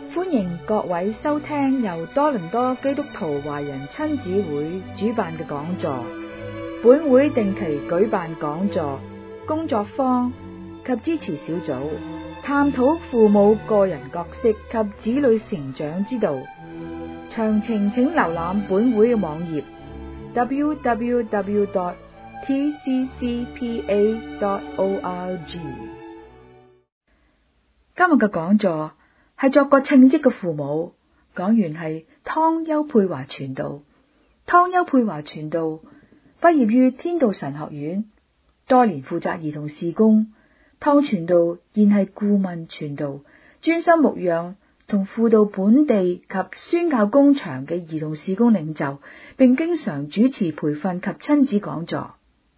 歡迎各位收聽由多倫多基督徒華人親子會主辦嘅講座。本會定期舉辦講座、工作坊及支持小組，探討父母個人角色及子女成長之道。詳情請瀏覽本會嘅網頁 www.tccpa.org。今日嘅講座係作過稱職嘅父母，講員係湯邱佩華傳道。湯邱佩華傳道畢業於天道神學院，多年負責兒童事工。湯傳道現係顧問傳道，專心牧養同輔導本地及宣教工場嘅兒童事工領袖，並經常主持培訓及親子講座。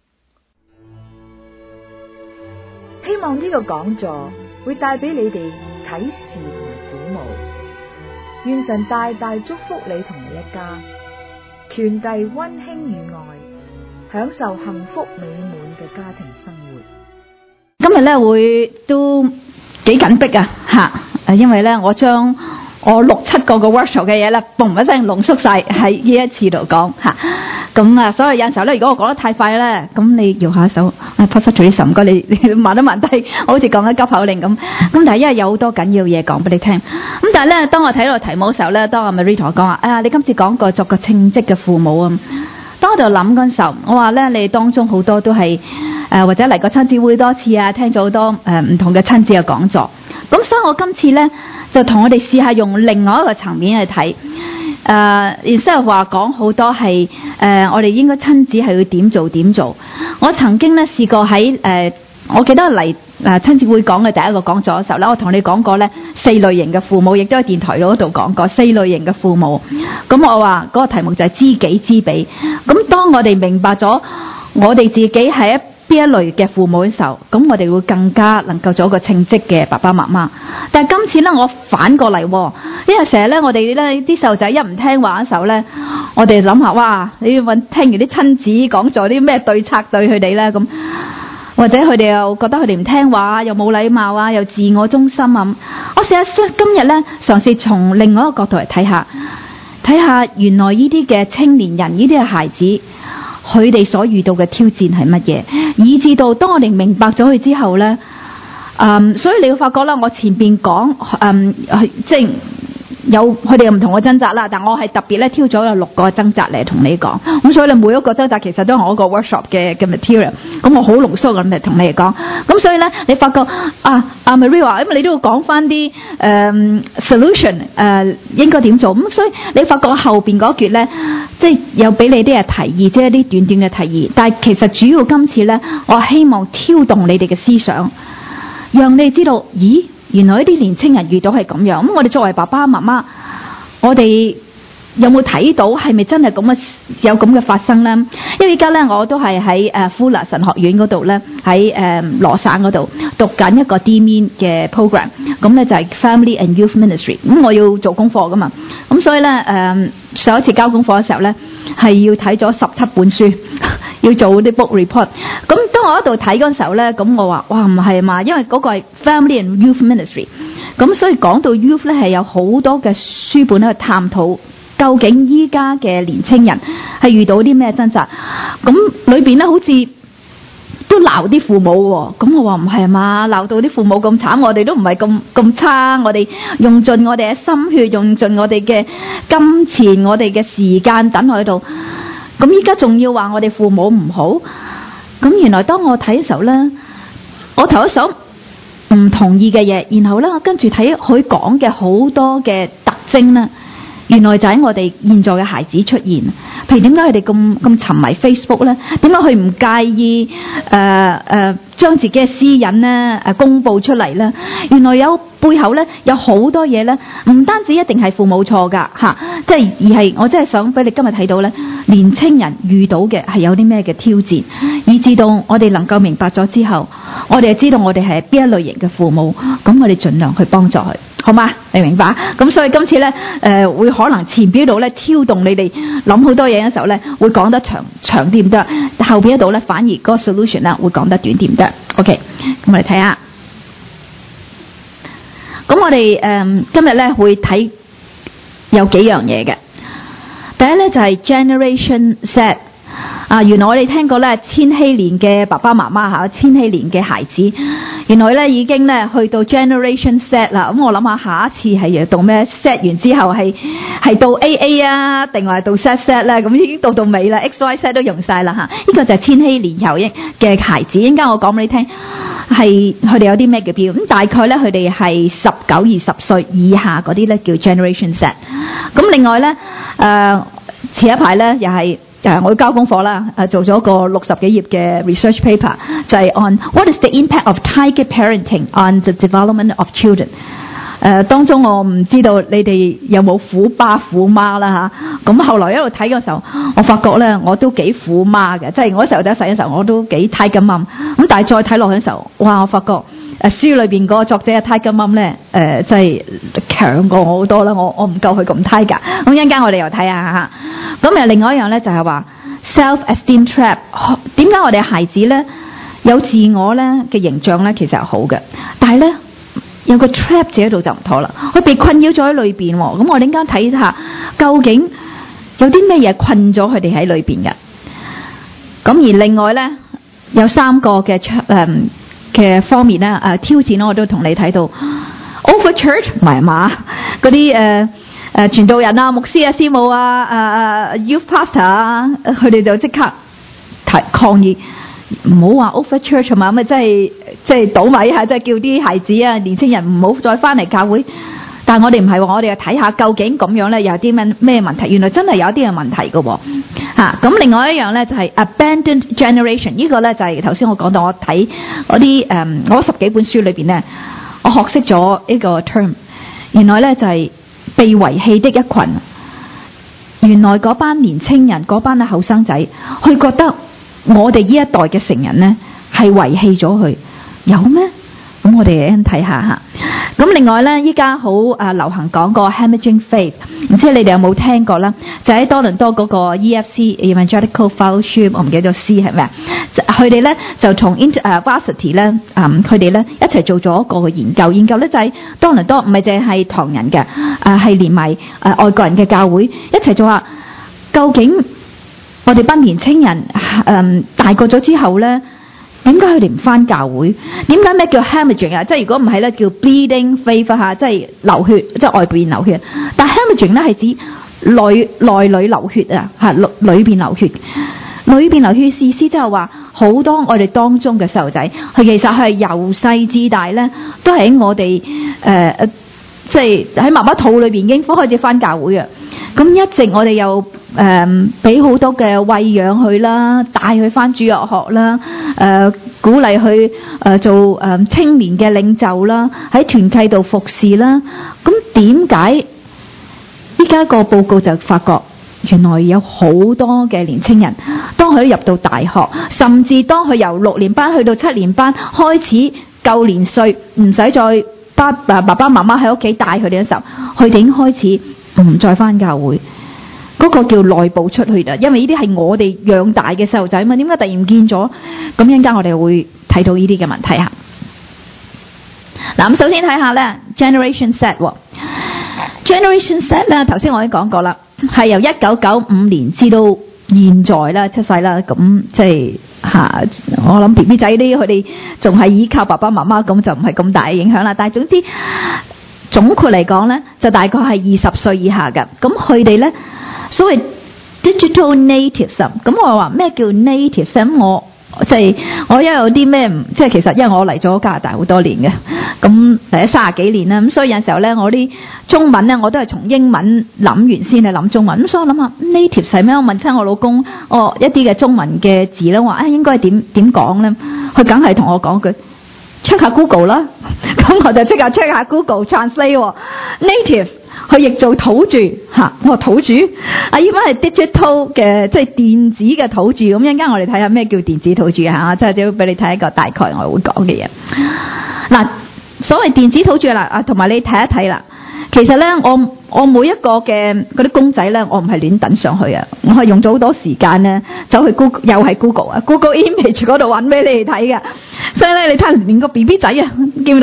希望呢個講座會帶俾你哋啟示同鼓舞，願神大大祝福你同你一家，傳遞溫馨與愛，享受幸福美滿嘅家庭生活。 今日咧會都幾緊迫啊吓，因為咧我將我6-7個 workshop 嘅嘢咧，嘣一聲濃縮晒喺呢一次度講吓。咁啊，所以有陣時候咧，如果我講得太快咧，咁你搖下手，撲失咗啲神，唔該你慢一慢低，我好似講緊急口令咁。咁但係因為有好多緊要嘢講俾你聽。咁但係咧，當我睇到題目嘅時候咧，當阿 Marie 同我講話，你今次講過作個稱職嘅父母啊。當我就諗嗰陣時候，我話咧，你當中好多都係或者嚟過親子會多次啊，聽咗好多唔同嘅親子嘅講座。咁所以我今次咧就同我哋試下用另外一個層面去睇。然之後話講好多係我哋應該親子係要點做。我曾經咧試過喺我記得嚟親子會講嘅第一個講座嘅時候咧，我同你講過咧4類型嘅父母，亦都喺電台嗰度講過4類型嘅父母。咁我話嗰個題目就係知己知彼。咁當我哋明白咗我哋自己係邊一類嘅父母嘅時候，咁我哋會更加能夠做一個稱職嘅爸爸媽媽。但係今次咧，我反過嚟，因為成日咧，我哋咧啲細路仔一唔聽話嘅時候咧，我哋諗下，哇！你要聽完啲親子講座啲咩對策對佢哋咧咁，或者佢哋又覺得佢哋唔聽話，又冇禮貌啊，又自我中心啊。我試下今日咧，嘗試從另外一個角度嚟睇下原來呢啲嘅青年人，呢啲嘅孩子，佢哋所遇到嘅挑戰係乜嘢，以至到當我哋明白咗佢之後咧，所以你會發覺啦，我前邊講即係有佢哋有唔同嘅掙扎啦，但我係特別咧挑咗有6個掙扎嚟同你講。咁所以你每一個掙扎其實都係我一個 workshop 嘅 material。咁我好濃縮咁嚟同你哋講。咁所以咧，你發覺Marie 話，因為你都要講翻啲solution 應該點做。咁所以你發覺後邊嗰橛咧，即係有俾你啲嘅提議，即係一啲短短嘅提議。但係其實主要今次咧，我希望挑動你哋嘅思想，讓你知道，咦？原來一啲年青人遇到係咁樣，咁我哋作為爸爸媽媽，我哋有冇睇到係咪真係咁嘅有咁嘅發生呢？因為而家咧我都係喺Fuller 神學院嗰度咧，喺羅省嗰度讀緊一個 D-Min 嘅 program， 咁咧就係 Family and Youth Ministry。咁我要做功課噶嘛，咁所以咧上一次交功課嘅時候咧係要睇咗17本書，要做啲 book report。咁當我喺度睇嗰陣時候咧，咁我話哇唔係嘛，因為嗰個係 Family and Youth Ministry， 咁所以講到 youth 咧係有好多嘅書本咧去探討。究竟依家嘅年青人係遇到啲咩掙扎？咁裏邊咧好似都鬧啲父母喎。咁我話唔係嘛，鬧到啲父母咁慘，我哋都唔係咁差。我哋用盡我哋嘅心血，用盡我哋嘅金錢，我哋嘅時間等喺度。咁依家仲要話我哋父母唔好。咁原來當我睇嘅時候咧，我頭一想唔同意嘅嘢，然後咧我跟住睇佢講嘅好多嘅特徵咧。原來就喺我哋現在嘅孩子出現，譬如點解佢哋咁沉迷 Facebook 咧？點解佢唔介意將自己嘅私隱咧公佈出嚟咧？原來有背後咧有好多嘢咧，唔單止一定係父母錯㗎嚇，即係而係我真係想俾你今日睇到咧，年青人遇到嘅係有啲咩嘅挑戰，以至到我哋能夠明白咗之後，我哋就知道我哋係邊一類型嘅父母，咁我哋盡量去幫助佢。好嘛？你明白？咁所以今次咧，會可能前邊度咧挑動你哋諗好多嘢嘅時候咧，會講得長啲唔得，後邊一度咧反而嗰個 solution 咧會講得短啲唔得。OK， 咁我哋睇下。 咁我哋今日咧會睇有幾樣嘢嘅。第一咧就係 Generation Z。原來我哋聽過咧千禧年嘅爸爸媽媽嚇，千禧年嘅孩子，原來咧已經咧去到 Generation Z 啦。咁我諗下下一次係到咩 Z 完之後係到 AA 啊，定係到 ZZ 咧？咁已經到尾啦，XYZ 都用晒啦嚇。呢個就係千禧年後嘅孩子。陣間我講俾你聽，係佢哋有啲咩嘅標？咁大概咧佢哋係19、20歲以下嗰啲咧叫 Generation Z。咁另外咧前一排咧又係。我要交功課啦，做咗個60幾頁嘅 research paper， 就係 on what is the impact of target parenting on the development of children。當中我唔知道你哋有冇虎爸虎媽啦嚇。咁後來一路睇嘅時候，我發覺咧我都幾虎媽嘅，即係我嗰時候第一細嘅時候我都幾 tiger mum。咁但係再睇落去嘅時候，哇！我發覺書裏邊嗰個作者嘅 tiger mum 咧，即係強過我好多啦。我唔夠佢咁 tiger。咁一陣間我哋又睇下嚇。咁又另外一樣咧就係話 self-esteem trap。點解我哋孩子咧有自我咧嘅形象咧其實係好嘅，但係咧有個 trap 字喺度就唔妥啦，佢被困擾咗喺裏邊。咁我哋陣間睇下究竟有啲咩嘢困咗佢哋喺裏邊嘅。咁而另外咧有3個嘅方面咧挑戰咧，我都同你睇到 over church 唔係嘛，嗰啲傳道人啊、牧師啊、師母啊、youth pastor 啊，佢哋就即刻抗議，唔好話 over church 係嘛，咁即係倒米嚇，即係叫啲孩子啊、年青人唔好再翻嚟教會。但係我哋唔係喎，我哋睇下究竟咁樣咧有啲咩問題？原來真係有啲嘅問題嘅喎嚇。咁另外一樣咧就係 abandoned generation。呢個咧就係頭先我講到我睇嗰啲我10幾本書裏邊咧，我學識咗呢個 term。原來咧就係被遺棄的一群。原來嗰班年青人、嗰班後生仔，佢覺得我哋呢一代嘅成人咧係遺棄咗佢，有咩？咁我哋嚟睇下嚇。咁另外咧，依家好流行講個 hemorrhaging faith， 唔知你哋有冇聽過啦？就喺多倫多嗰個 EFC Evangelical Fellowship， 我唔記得咗 C 係咩？佢哋咧就同 Varsity 咧，佢哋咧一齊做咗一個研究咧就喺多倫多，唔係淨係唐人嘅，係連埋外國人嘅教會一齊做下。究竟我哋班年青人大個咗之後咧？點解佢哋唔返教會？點解咩叫 hemorrhaging 啊？即係如果唔係咧，叫 bleeding faith 嚇，即係流血，即係外邊流血。但 hemorrhaging 咧係指內裏流血啊，嚇裏邊流血。裏邊流血意思即係話好多我哋當中嘅細路仔，佢其實係由細至大咧，都喺我哋即係喺媽媽肚裏邊已經開始返教會啊。咁一直我哋又俾好多嘅餵養佢啦，帶佢返主日學啦，鼓勵佢做青年嘅領袖啦，喺團契度服侍啦。咁點解依家個報告就發覺原來有好多嘅年青人，當佢入到大學，甚至當佢由6年班去到7年班開始夠年歲，唔使再爸爸媽媽喺屋企帶佢哋嘅時候，佢哋已經開始唔再返教會。嗰個叫內部出去啦，因為呢啲係我哋養大嘅細路仔嘛，點解突然唔見咗？咁一陣間我哋會睇到呢啲嘅問題啊。嗱，咁首先睇下咧 Generation Z。Generation Z 咧，頭先我已經講過啦，係由1995年至到現在啦，出世啦，咁即係我諗 BB 仔啲佢哋仲係依靠爸爸媽媽，咁就唔係咁大嘅影響啦。但係總之總括嚟講咧，就大概係20歲以下嘅，咁佢哋咧。所謂 digital natives， 咁我話咩叫 natives？ 咁我即係我因為有啲咩即係其實因為我嚟咗加拿大好多年嘅，咁嚟咗30幾年啦，咁所以有時候咧我啲中文咧我都係從英文諗完先去諗中文，咁所以我諗下 natives 係咩？我問親我老公，一啲嘅中文嘅字咧，我話應該點講咧？佢梗係同我講句 check 下 Google 啦，咁我就即刻 check 下 Google Translate native。佢譯做土著嚇，我話土著，依班係 digital 嘅，即係電子嘅土著。咁一陣間我哋睇下咩叫電子土著嚇，即係只要俾你睇一個大概我會講嘅嘢。嗱，所謂電子土著啦，同埋你睇一睇啦。其實咧，我每一個嘅嗰啲公仔咧，我唔係亂等上去啊，我係用咗好多時間咧，走去 Google， 又係 Google 啊 ，Google Image 嗰度揾俾你哋睇嘅。所以咧，你睇連個 BB 仔啊，見唔到啊？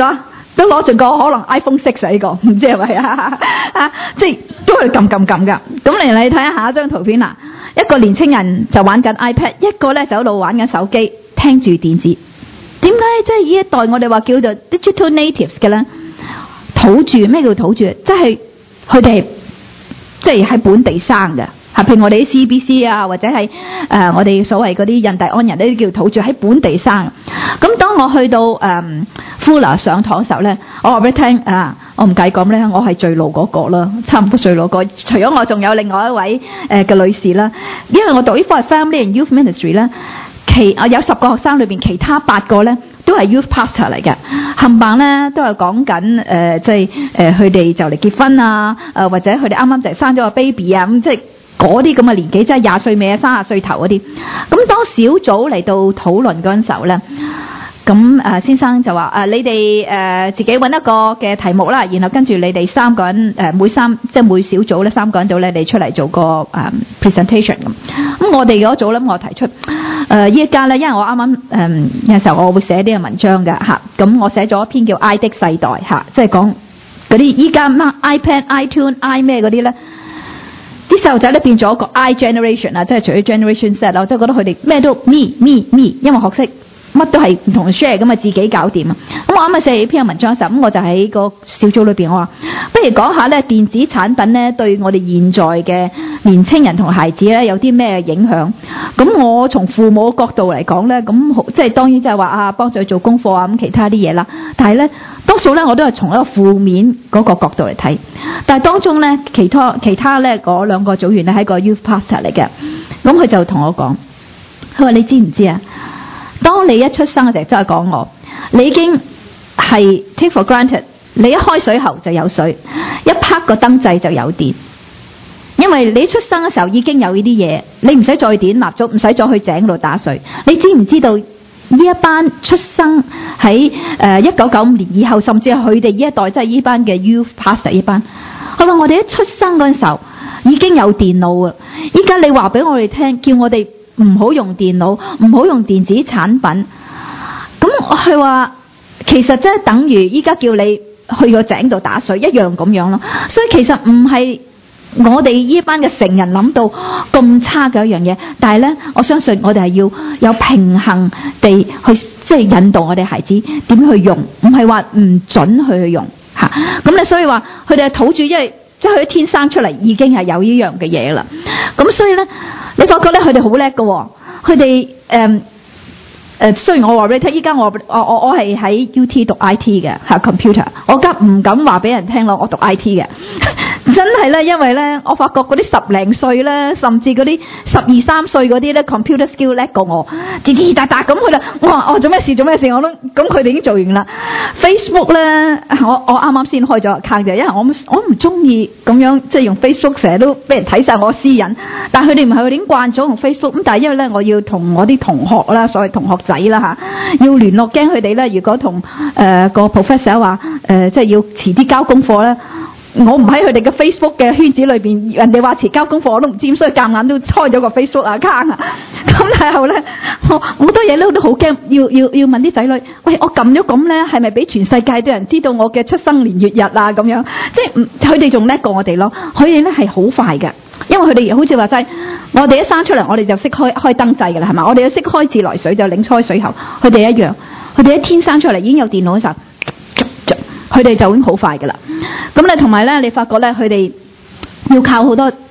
都攞盡個可能 iPhone 6啊呢個，唔知係咪啊？即係都係撳㗎。咁你睇下下一張圖片啦，一個年青人就玩緊 iPad， 一個咧就喺度玩緊手機，聽住電子。點解即係呢一代我哋話叫做 digital natives 嘅咧？土著，咩叫土著？即係佢哋即係喺本地生嘅。譬如我哋啲 CBC 啊，或者係我哋所謂嗰啲印第安人呢啲叫土著，喺本地生。咁當我去到Fuller 上堂嘅時候咧，我話俾你聽我唔計講咧，我係最老嗰個啦，差唔多最老個。除咗我，仲有另外一位嘅女士啦。因為我讀呢科係 Family and Youth Ministry 咧，有10個學生裏邊，其他8個咧都係 Youth Pastor 嚟嘅，冚唪咧都係講緊即係佢哋就嚟結婚啊，或者佢哋啱啱就係生咗個 baby 啊，咁即係。嗰啲咁嘅年紀，即係20歲尾啊，30歲頭嗰啲。咁當小組嚟到討論嗰陣時候咧，咁先生就話你哋自己揾一個嘅題目啦，然後跟住你哋3個人每小組咧3個人度咧，你出嚟做個presentation 咁。咁我哋嗰組咧，我提出依家咧，因為我啱啱有時候我會寫啲嘅文章嘅嚇，咁我寫咗一篇叫 I 的世代嚇，即係講嗰啲依家 iPad、iTunes、i 咩嗰啲咧。啲細路仔咧變咗個 I generation 啊，即係除咗 generation Z 啦，我真係覺得佢哋咩都 me， 因為學識乜都係唔同 share 咁啊，自己搞掂啊。咁我啱啱寫呢篇文章嘅時候，咁我就喺個小組裏邊，我話不如講下咧電子產品咧對我哋現在嘅年青人同孩子咧有啲咩影響。咁我從父母角度嚟講咧，咁即係當然就係話幫助佢做功課啊，咁其他啲嘢啦。但係咧多數咧我都係從一個負面嗰個角度嚟睇。但係當中咧其他咧嗰2個組員咧係個 youth pastor 嚟嘅，咁佢就同我講，佢話你知唔知啊？當你一出生嘅時候，真係講我，你已經係 take for granted， 你一開水喉就有水，一拍個燈掣就有電，因為你出生嘅時候已經有呢啲嘢，你唔使再點蠟燭，唔使再去井度打水。你知唔知道呢一班出生喺1995年以後，甚至係佢哋呢一代，即係呢班嘅 youth pastor 呢班，佢話我哋一出生嗰陣時候已經有電腦啊！依家你話俾我哋聽，叫我哋唔好用電腦，唔好用電子產品。咁佢話其實即係等於依家叫你去個井度打水一樣咁樣咯。所以其實唔係我哋呢班嘅成人諗到咁差嘅一樣嘢，但係咧我相信我哋係要有平衡地去即係引導我哋孩子點去用，唔係話唔準去用嚇。咁咧所以話佢哋係土著，因為即係佢天生出嚟已經係有呢樣嘅嘢啦。咁所以咧，你發覺咧佢哋好叻嘅，佢哋雖然我話俾你聽，依家我係喺 UT 讀 IT 嘅嚇 computer， 我而家唔敢話俾人聽咯，我讀 IT 嘅。真係咧，因為咧，我發覺嗰啲10零歲咧，甚至嗰啲12、13歲嗰啲咧 computer skill 叻過我，滴滴答答咁佢哋，我話做咩事，我都咁佢哋已經做完啦。Facebook 咧，我啱啱先開咗 account 嘅，因為我唔中意咁樣即係用 Facebook 成日都俾人睇晒我私隱，但係佢哋唔係，佢哋已經慣咗用 Facebook 咁，但係因為咧我要同我啲同學啦，所謂同學仔啦嚇，要聯絡，驚佢哋咧如果同個 professor 話即係要遲啲交功課咧。我唔喺佢哋嘅 Facebook 嘅圈子裏邊，人哋話遲交功課我都唔知，所以夾硬都開咗個 Facebook account 啊。咁但係咧，我好多嘢咧都好驚，要問啲仔女，喂，我撳咗咁咧，係咪俾全世界啲人知道我嘅出生年月日啊？咁樣，即係佢哋仲叻過我哋咯。佢哋咧係好快嘅，因為佢哋好似話齋，我哋一生出嚟，我哋就識開燈掣㗎啦，係嘛？我哋都識開自來水就擰開水喉，佢哋一樣，佢哋一天生出嚟已經有電腦嘅時候。佢哋就已經好快㗎啦。咁咧，同埋咧，你發覺咧，佢哋要靠好多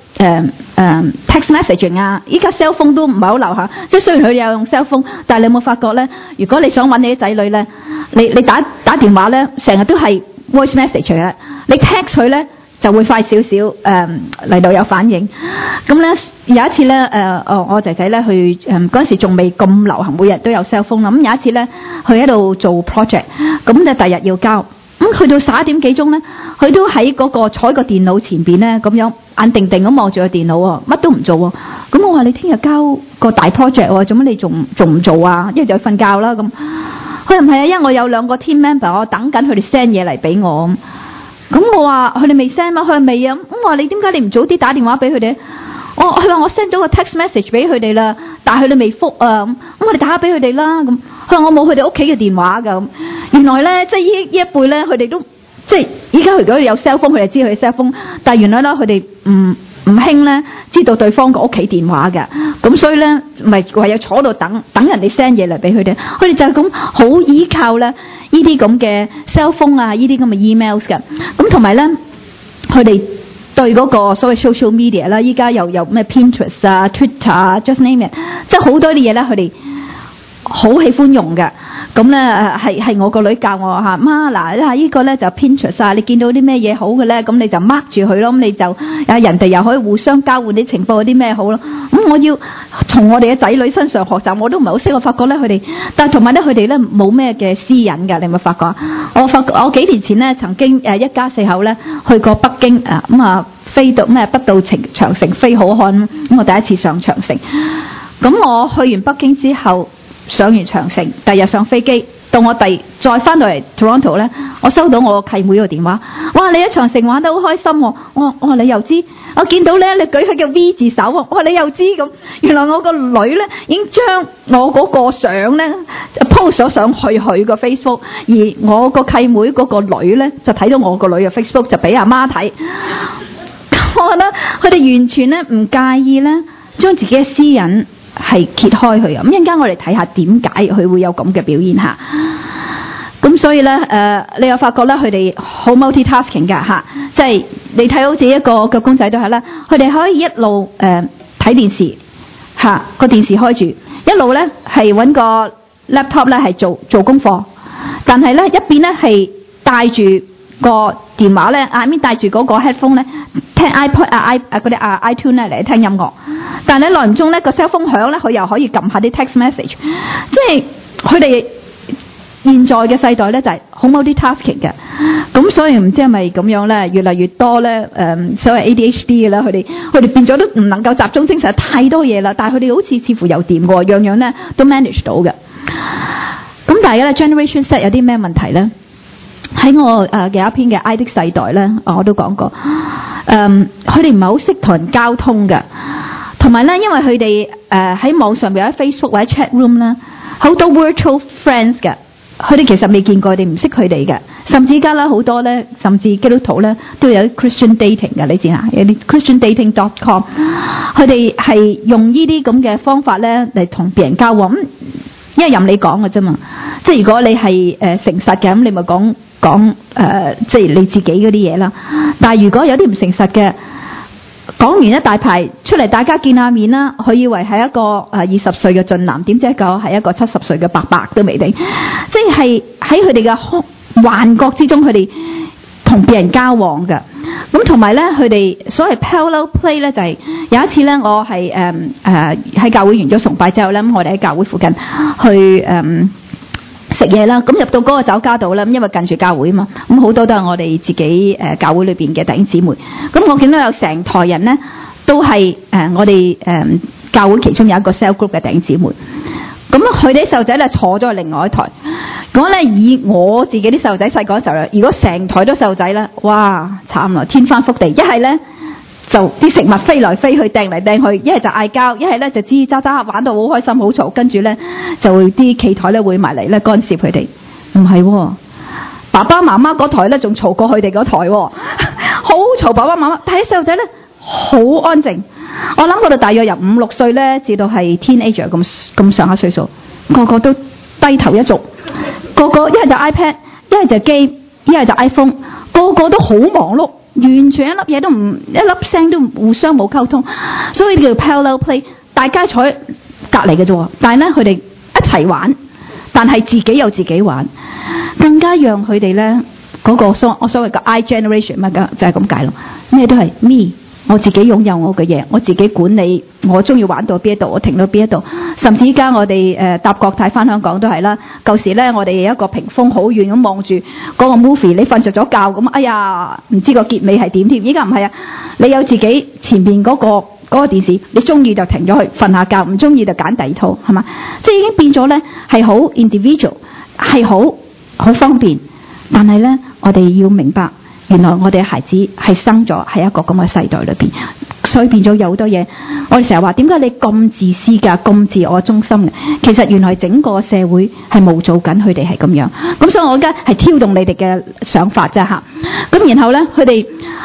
text messaging 啊。依家 cell phone 都唔係好流行，即係雖然佢哋有用 cell phone，但係你有冇發覺咧？如果你想揾你啲仔女咧，你打電話咧，成日都係 voice message 嘅，你 text 佢咧就會快少少嚟到有反應。咁咧有一次咧我仔仔咧去嗰陣時仲未咁流行，每日都有 cell phone 啦。咁有一次咧，佢喺度做 project， 咁就第日要交。咁去到11點幾鐘咧，佢都喺嗰個坐喺個電腦前邊咧，咁樣眼定定咁望住個電腦喎，乜都唔做喎。咁我話你聽日交個大 project 喎，做乜你仲唔做啊？一係就瞓覺啦咁。佢又唔係啊，因為我有2個 team member， 我等緊佢哋 send 嘢嚟俾我。咁我話佢哋未 send 嘛，佢話未啊。咁我話你點解你唔早啲打電話俾佢哋？佢話我 send 咗個 text message 俾佢哋啦，但係佢哋未覆啊。咁我哋打俾佢哋啦。咁佢話我冇佢哋屋企嘅電話㗎。 原來咧，即係呢一輩咧，佢哋都即係依家如果有 cell phone，佢哋知佢 cell phone，但係原來咧佢哋唔興咧知道對方個屋企電話嘅，咁所以咧咪唯有坐度等人哋 send 嘢嚟俾佢哋，佢哋就係咁好依靠咧呢啲咁嘅 cell phone 啊，呢啲咁嘅 emails 嘅，咁同埋咧佢哋對嗰個所謂 social media 啦，依家又有咩 Pinterest 啊、Twitter 啊 ，just name it， 即係好多啲嘢咧，佢哋好喜歡用嘅。咁咧係我個女教我嚇，媽嗱呢個咧就 Pinterest 啊，你見到啲咩嘢好嘅咧，咁你就 mark 住佢咯，咁你就人哋又可以互相交換啲情報，啲咩好咯。咁我要從我哋嘅仔女身上學習，我都唔係好識。我發覺咧佢哋，但係同埋咧佢哋咧冇咩嘅私隱㗎，你有冇發覺？我幾年前咧曾經一家4口咧去過北京咁啊飛到咩北到長城飛好漢，咁我第一次上長城。咁我去完北京之後。上完長城，第日上飛機，到我再翻到嚟 Toronto 咧，我收到我契妹個電話，哇！你喺長城玩得好開心喎，我話你又知，我見到咧你舉起個 V 字手，我話你又知咁，原來我個女咧已經將我嗰個相咧 post 咗上去佢個 Facebook， 而我個契妹嗰個女咧就睇到我個女嘅 Facebook 就俾阿媽睇，我覺得佢哋完全咧唔介意咧將自己嘅私隱係揭開佢啊！咁一陣間我哋睇下點解佢會有咁嘅表現嚇。咁所以咧你又發覺咧佢哋好 multitasking 㗎嚇，即係你睇好似一個腳公仔都係啦，佢哋可以一路睇電視嚇，個電視開住，一路咧係揾個 laptop 咧係做功課，但係咧一邊咧係帶住個電話咧，面帶住嗰個 headphone 咧聽 iPod 嗰啲iTunes 咧嚟聽音樂。但係咧耐唔中咧個 cell phone 響咧，佢又可以撳下啲 text message， 即係佢哋現在嘅世代咧就係好 multitasking 嘅。咁所以唔知係咪咁樣咧，越嚟越多咧所謂 ADHD 嘅啦，佢哋變咗都唔能夠集中精神，太多嘢啦。但係佢哋好似乎又掂喎，樣樣咧都 manage 到嘅。咁但係咧 Generation Z 有啲咩問題咧？喺我嘅一篇嘅 I 的世代咧，我都講過，佢哋唔係好識同人交通嘅，同埋咧，因為佢哋喺網上邊喺 Facebook 或者 chat room 咧，好多 virtual friends 嘅，佢哋其實未見過，佢哋唔識佢哋嘅，甚至而家啦好多咧，甚至基督徒咧都有啲 Christian dating 嘅，你知啊？有啲 christiandating.com， 佢哋係用呢啲咁嘅方法咧嚟同別人交往，因為任你講嘅啫嘛，即係如果你係誠實嘅，咁你咪講即係你自己嗰啲嘢啦。但係如果有啲唔誠實嘅，講完一大排出嚟，大家見下面啦，佢以為係一個20歲嘅俊男，點知係一個70歲嘅伯伯都未定。即係喺佢哋嘅幻覺之中，佢哋同別人交往嘅。咁同埋咧，佢哋所謂 parallel play 咧，就係有一次咧，我係喺教會完咗崇拜之後咧，咁我哋喺教會附近去食嘢啦，咁入到嗰個酒家度啦，咁因為近住教會啊嘛，咁好多都係我哋自己教會裏邊嘅弟兄姊妹。咁我見到有成台人咧，都係我哋教會其中有一個 cell group 嘅弟兄姊妹。咁佢哋啲細路仔咧坐咗去另外一台。如果咧以我自己啲細路仔細個嘅時候咧，如果成台都細路仔咧，哇慘啦，天翻覆地！一係咧就啲食物飛來飛去掟嚟掟去，一係就嗌交，一係咧就吱喳喳玩到好開心好嘈，跟住咧就會啲企台咧會埋嚟咧干涉佢哋。唔係喎，爸爸媽媽嗰台咧仲嘈過佢哋嗰台喎，好嘈爸爸媽媽，但係細路仔咧好安靜。我諗嗰度大約由5、6歲咧至到係 teenager 咁上下歲數，個個都低頭一族，個個一係就 iPad， 一係就 game， 一係就 iPhone， 個個都好忙碌，完全一粒嘢都唔，一粒聲都互相冇溝通，所以叫 parallel play， 大家坐喺隔離嘅啫，但係咧佢哋一齊玩，但係自己有自己玩，更加讓佢哋咧嗰個我所謂嘅 I generation 乜嘅就係咁解咯，咩都係 me。我自己擁有我嘅嘢，我自己管理，我中意玩到邊一度，我停到邊一度。甚至依家我哋搭國泰翻香港都係啦。舊時咧，我哋有一個屏風好遠咁望住嗰個 movie， 你瞓着咗覺咁，哎呀，唔知個結尾係點添。依家唔係啊，你有自己前面嗰個電視，你中意就停咗去瞓下覺，唔中意就揀第二套，係嘛？即係已經變咗咧，係好 individual， 係好方便。但係咧，我哋要明白原來我哋嘅孩子係生咗喺一個咁嘅世代裏邊，所以變咗有好多嘢。我哋成日話點解你咁自私㗎，咁自我中心嘅？其實原來整個社會係模造緊佢哋係咁樣。咁所以我而家係挑動你哋嘅想法啫嚇。咁然後咧，佢哋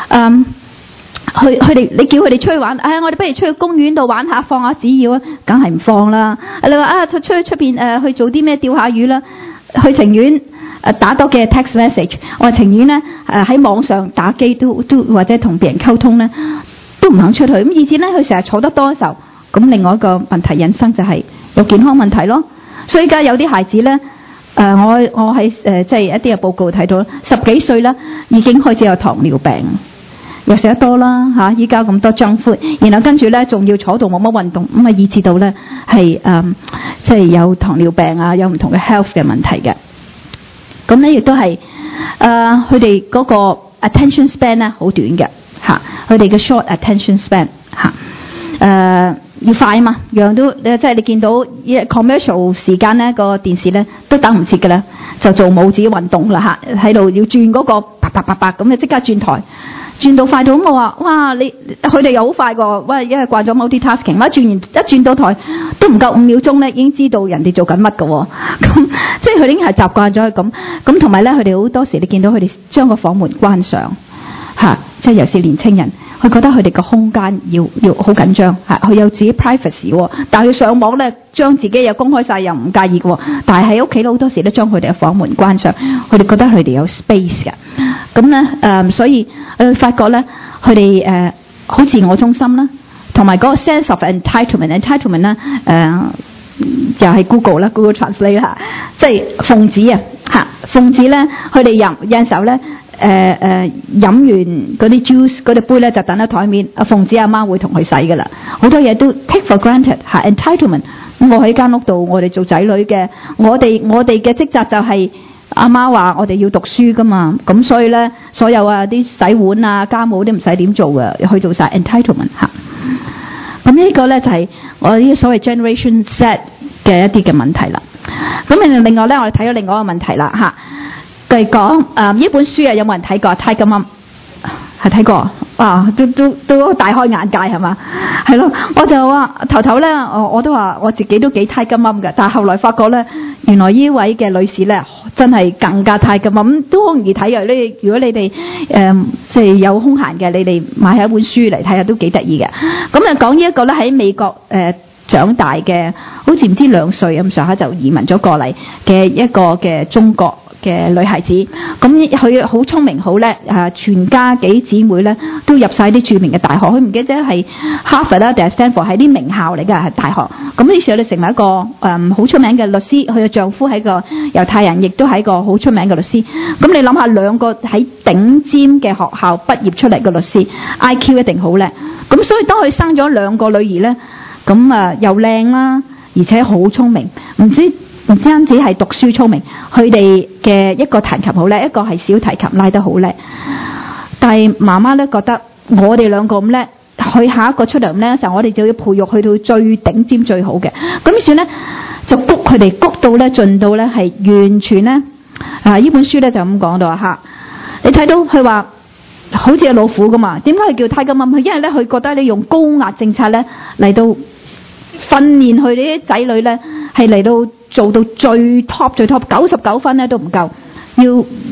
你叫佢哋出去玩，我哋不如出去公園度玩下，放下紙鷂啊，梗係唔放啦。你話出邊去做啲咩釣下魚啦，佢情願打多嘅 text message， 我情願咧喺網上打機都或者同別人溝通咧，都唔肯出去。咁以至咧佢成日坐得多嘅時候，咁另外一個問題引申就係有健康問題咯。所以而家有啲孩子咧，我喺即係一啲嘅報告睇到10幾歲啦，已經開始有糖尿病。又食得多啦嚇，依家咁多 junk food，然後跟住咧仲要坐度冇乜運動，咁啊以致到咧係即係有糖尿病啊，有唔同嘅 health 嘅問題嘅。咁咧亦都係佢哋嗰個 attention span 咧好短嘅嚇，佢哋嘅 short attention span 嚇，要快啊嘛，樣都即係你見到 commercial 時間咧個電視咧都等唔切嘅啦，就做拇指運動啦嚇，喺度要轉嗰個啪啪啪啪咁你即刻轉台。轉到快到咁我話哇佢哋又好快㗎，喂因為慣咗 multitasking， 一轉到台都唔夠5秒鐘咧，已經知道人哋做緊乜㗎喎。咁即係佢已經係習慣咗咁同埋咧，佢哋好多時你見到佢哋將個房門關上嚇，即係尤其是年青人，佢覺得佢哋個空間要好緊張嚇，佢有自己 privacy 喎，但係佢上網咧將自己又公開晒又唔介意嘅喎，但係喺屋企咧好多時都將佢哋嘅房門關上，佢哋覺得佢哋有 space 嘅。咁咧所以發覺咧佢哋好自我中心啦，同埋嗰個 sense of entitlement 咧又係 Google Translate 啦，即係奉旨啊嚇，奉旨咧佢哋有陣時候咧飲完嗰啲 juice 嗰啲杯咧就等喺台面，奉旨阿媽會同佢洗噶啦，好多嘢都 take for granted 嚇 entitlement。我喺間屋度，我哋做仔女嘅，我哋嘅職責就係阿媽話我哋要讀書噶嘛，咁所以咧所有啲洗碗啊家務都唔使點做嘅，去做晒 entitlement 嚇。咁呢個咧就係我呢個所謂 generation Z 嘅一啲嘅問題啦。咁另外咧，我哋睇咗另外一個問題啦嚇。嚟講呢本書有冇人睇過 Tiger Mum？ 係睇過啊，都大開眼界係嘛？係咯，我就話頭咧，我都話我自己都幾 Tiger Mum 嘅，但係後來發覺咧，原來呢位嘅女士咧真係更加 Tiger Mum，都好容易睇嘅。如果你哋即係有空閒嘅，你哋買下一本書嚟睇下都幾得意嘅。咁啊講呢一個咧喺美國長大嘅，好似唔知2歲咁上下就移民咗過嚟嘅一個嘅中國嘅女孩子，咁佢好聰明好叻，全家幾姊妹咧都入晒啲著名嘅大學，佢唔記得係哈佛啦定係 Stanford 係啲名校嚟嘅係大學。咁於是佢成為一個好出名嘅律師，佢嘅丈夫係個猶太人，亦都係一個好出名嘅律師。咁你諗下兩個喺頂尖嘅學校畢業出嚟嘅律師 ，IQ 一定好叻。咁所以當佢生咗2個女兒咧，咁又靚啦，而且好聰明，唔單止係讀書聰明，佢哋嘅一個彈琴好叻，一個係小提琴拉得好叻。但係媽媽咧覺得我哋2個咁叻，佢下一個出嚟咁叻嘅時候，我哋就要培育去到最頂尖最好嘅。咁於是咧就谷佢哋谷到咧盡到咧係完全咧呢本書咧就咁講到嚇。你睇到佢話好似係老虎噶嘛？點解佢叫 Tiger Mum？佢因為咧佢覺得你用高壓政策咧嚟到訓練佢哋啲仔女咧係嚟到做到最 top 99分咧都唔夠，要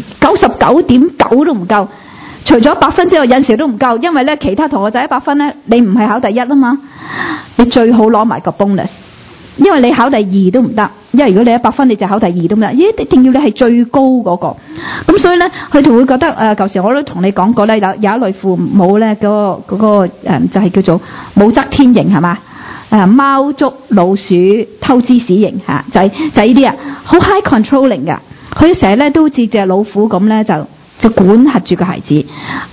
99.9都唔夠。除咗100分之外，有時都唔夠，因為咧其他同學仔100分咧，你唔係考第一啊嘛，你最好攞埋個 bonus， 因為你考第2都唔得，因為如果你100分你就考第2都唔得，一定要你係最高嗰個。咁所以咧，佢哋會覺得舊時我都同你講過咧，有一類父母咧嗰個就係叫做武則天型係嘛？貓捉老鼠偷芝士型嚇，就係呢啲啊，好 high controlling 噶。佢成日咧都好似隻老虎咁咧，就管轄住個孩子。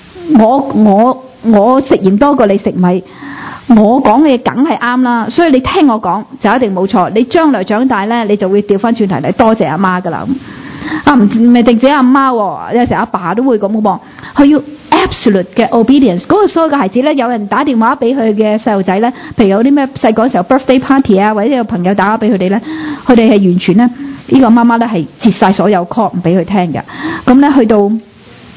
我食鹽多過你食米，我講嘅嘢梗係啱啦，所以你聽我講就一定冇錯。你將來長大咧，你就會調翻轉頭嚟多謝阿媽噶啦。唔係淨止阿媽喎，有時阿爸都會咁嘅噃。佢要 absolute 嘅 obedience。嗰個所有嘅孩子咧，有人打電話俾佢嘅細路仔咧，譬如有啲咩細個嘅時候 birthday party 啊，或者有朋友打電話俾佢哋咧，佢哋係完全咧呢個媽媽咧係截晒所有 call 唔俾佢聽嘅。咁咧去到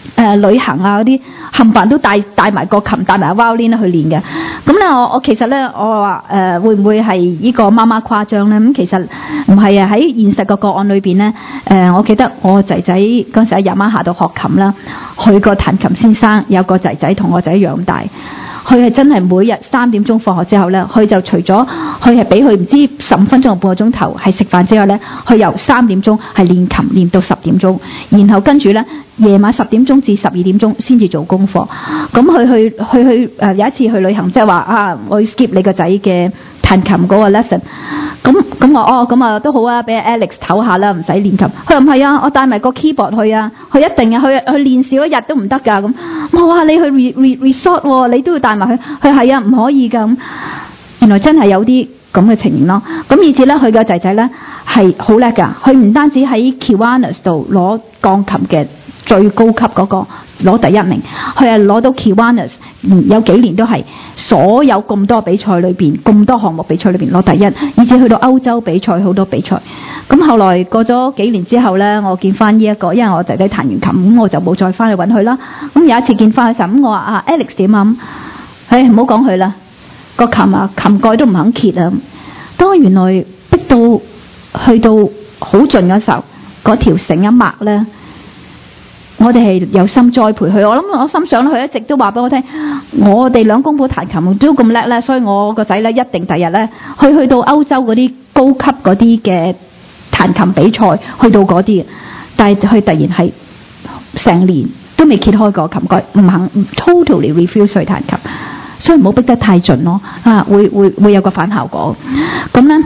旅行啊嗰啲冚唪唥都帶埋個琴帶埋 violin 去練嘅。咁咧我其實咧我話會唔會係呢個媽媽誇張咧？咁其實唔係啊，喺現實個案裏邊咧，我記得我仔仔嗰陣時喺雅馬哈度學琴啦，佢個彈琴先生有個仔仔同我仔一樣大。佢係真係每日3點鐘放學之後咧，佢就除咗佢係俾佢唔知15分鐘或半個鐘頭係食飯之後咧，佢由3點鐘係練琴練到10點鐘，然後跟住咧夜晚10點鐘至12點鐘先至做功課。咁佢去有一次去旅行，即係話我要 skip 你個仔嘅彈琴嗰個 lesson。咁我咁啊都好啊，俾 Alex 唞下啦，唔使練琴。佢話唔係啊，我帶埋個 keyboard 去啊，佢一定啊，去練少一日都唔得㗎。咁我話你去 resort 喎，你都要帶埋去。佢係啊，唔可以㗎。咁原來真係有啲咁嘅情形咯。咁以至咧，佢個仔仔咧係好叻㗎。佢唔單止喺 Kiwanis 度攞鋼琴嘅最高級嗰個攞第1名，佢係攞到 Kiwanis 有幾年都係所有咁多比賽裏邊，咁多項目比賽裏邊攞第1，以至去到歐洲比賽好多比賽。咁後來過咗幾年之後咧，我見翻呢一個，因為我仔仔彈完琴，咁我就冇再翻去揾佢啦。咁有一次見翻佢時候，咁我話Alex 點啊？唔好講佢啦，個琴蓋都唔肯揭啊！當原來逼到去到好盡嘅時候，嗰條繩一擘咧。我哋係有心栽培佢，我心想佢一直都話俾我聽，我哋兩公婆彈琴都咁叻咧，所以我個仔咧一定第日咧去到歐洲嗰啲高級嗰啲嘅彈琴比賽，去到嗰啲，但係佢突然係成年都未揭開個琴蓋，唔肯 totally refuse 去彈琴，所以唔好逼得太盡咯，會有個反效果。咁咧，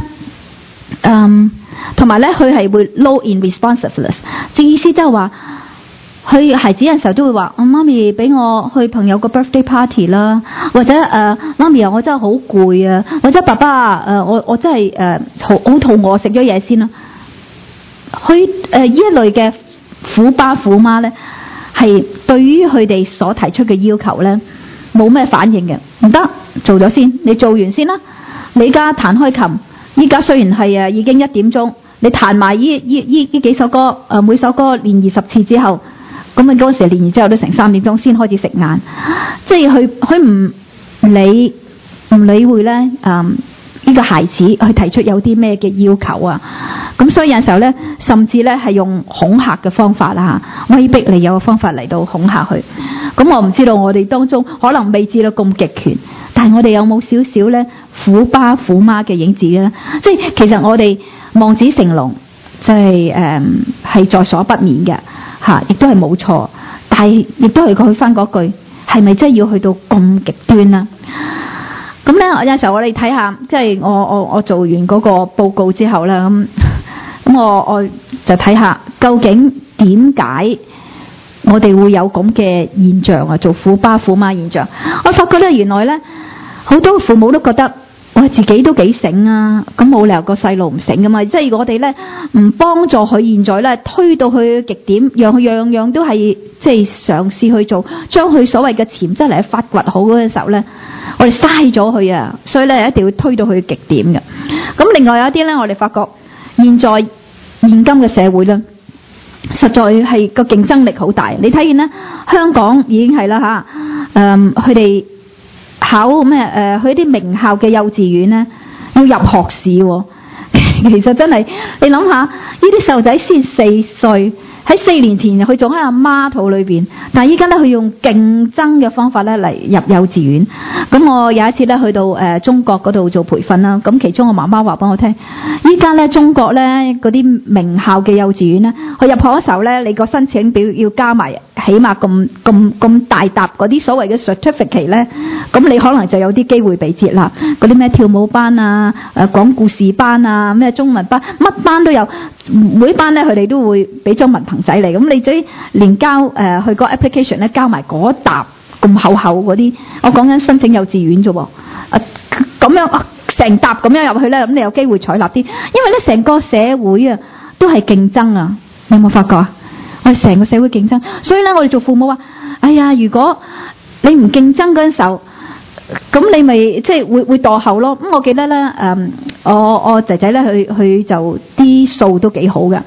同埋咧佢係會 low in responsiveness， 即意思即係話。佢孩子有陣時候都會話：媽咪俾我去朋友個 birthday party 啦，或者媽咪啊，我真係好攰啊，或者爸爸我真係好肚餓，食咗嘢先啦。佢呢一類嘅虎爸虎媽咧，係對於佢哋所提出嘅要求咧，冇咩反應嘅，唔得，做咗先，你做完先啦。你而家彈開琴，依家雖然係已經1點鐘，你彈埋呢幾首歌，每首歌練20次之後。咁啊！嗰時練完之後都成3點鐘先開始食晏，即係佢唔理會咧呢個孩子去提出有啲咩嘅要求啊！咁所以有時候咧，甚至咧係用恐嚇嘅方法啦嚇，威逼你有個方法嚟到恐嚇佢。咁我唔知道我哋當中可能未至到咁極權，但係我哋有冇少少咧虎爸虎媽嘅影子咧？即係其實我哋望子成龍，即係在所不免嘅。亦都係冇錯，但係亦都係講翻嗰句，係咪真係要去到咁極端啦？咁咧，有時候我哋睇下，即係我做完嗰個報告之後咧，咁我就睇下究竟點解我哋會有咁嘅現象啊？做虎爸虎媽現象，我發覺咧，原來咧好多父母都覺得。我自己都幾醒啊，咁冇理由個細路唔醒噶嘛，即係我哋咧唔幫助佢現在咧推到去極點，讓佢樣樣都係即係嘗試去做，將佢所謂嘅潛質嚟發掘好嗰個時候咧，我哋嘥咗佢啊，所以咧一定要推到去極點嘅。咁另外有一啲咧，我哋發覺現今嘅社會咧，實在係個競爭力好大。你睇見咧，香港已經係啦嚇，佢哋。考咩？去啲名校嘅幼稚園咧，要入學試喎。其實真係，你諗下，呢啲細路仔先4歲，喺4年前佢仲喺阿媽肚裏邊，但係依家咧佢用競爭嘅方法咧嚟入幼稚園。咁我有一次咧去到中國嗰度做培訓啦，咁其中我媽媽話俾我聽，依家咧中國咧嗰啲名校嘅幼稚園咧，佢入學嘅時候咧，你個申請表要加埋起碼咁大沓嗰啲所謂嘅 certificate 咧，咁你可能就有啲機會被接納。嗰啲咩跳舞班啊、講故事班啊、咩中文班，乜班都有。每班咧佢哋都會俾張文憑仔嚟，咁你最連交去個 application 咧交埋嗰沓咁厚嗰啲，我講緊申請幼稚園啫喎，咁樣成沓咁樣入去咧，咁你有機會採納啲，因為咧成個社會啊都係競爭啊，你有冇發覺啊？我哋成個社會競爭，所以咧我哋做父母話，哎呀，如果你唔競爭嗰陣時候，咁你咪即係會墮後咯。咁我記得咧，我仔仔咧佢就啲數都幾好嘅。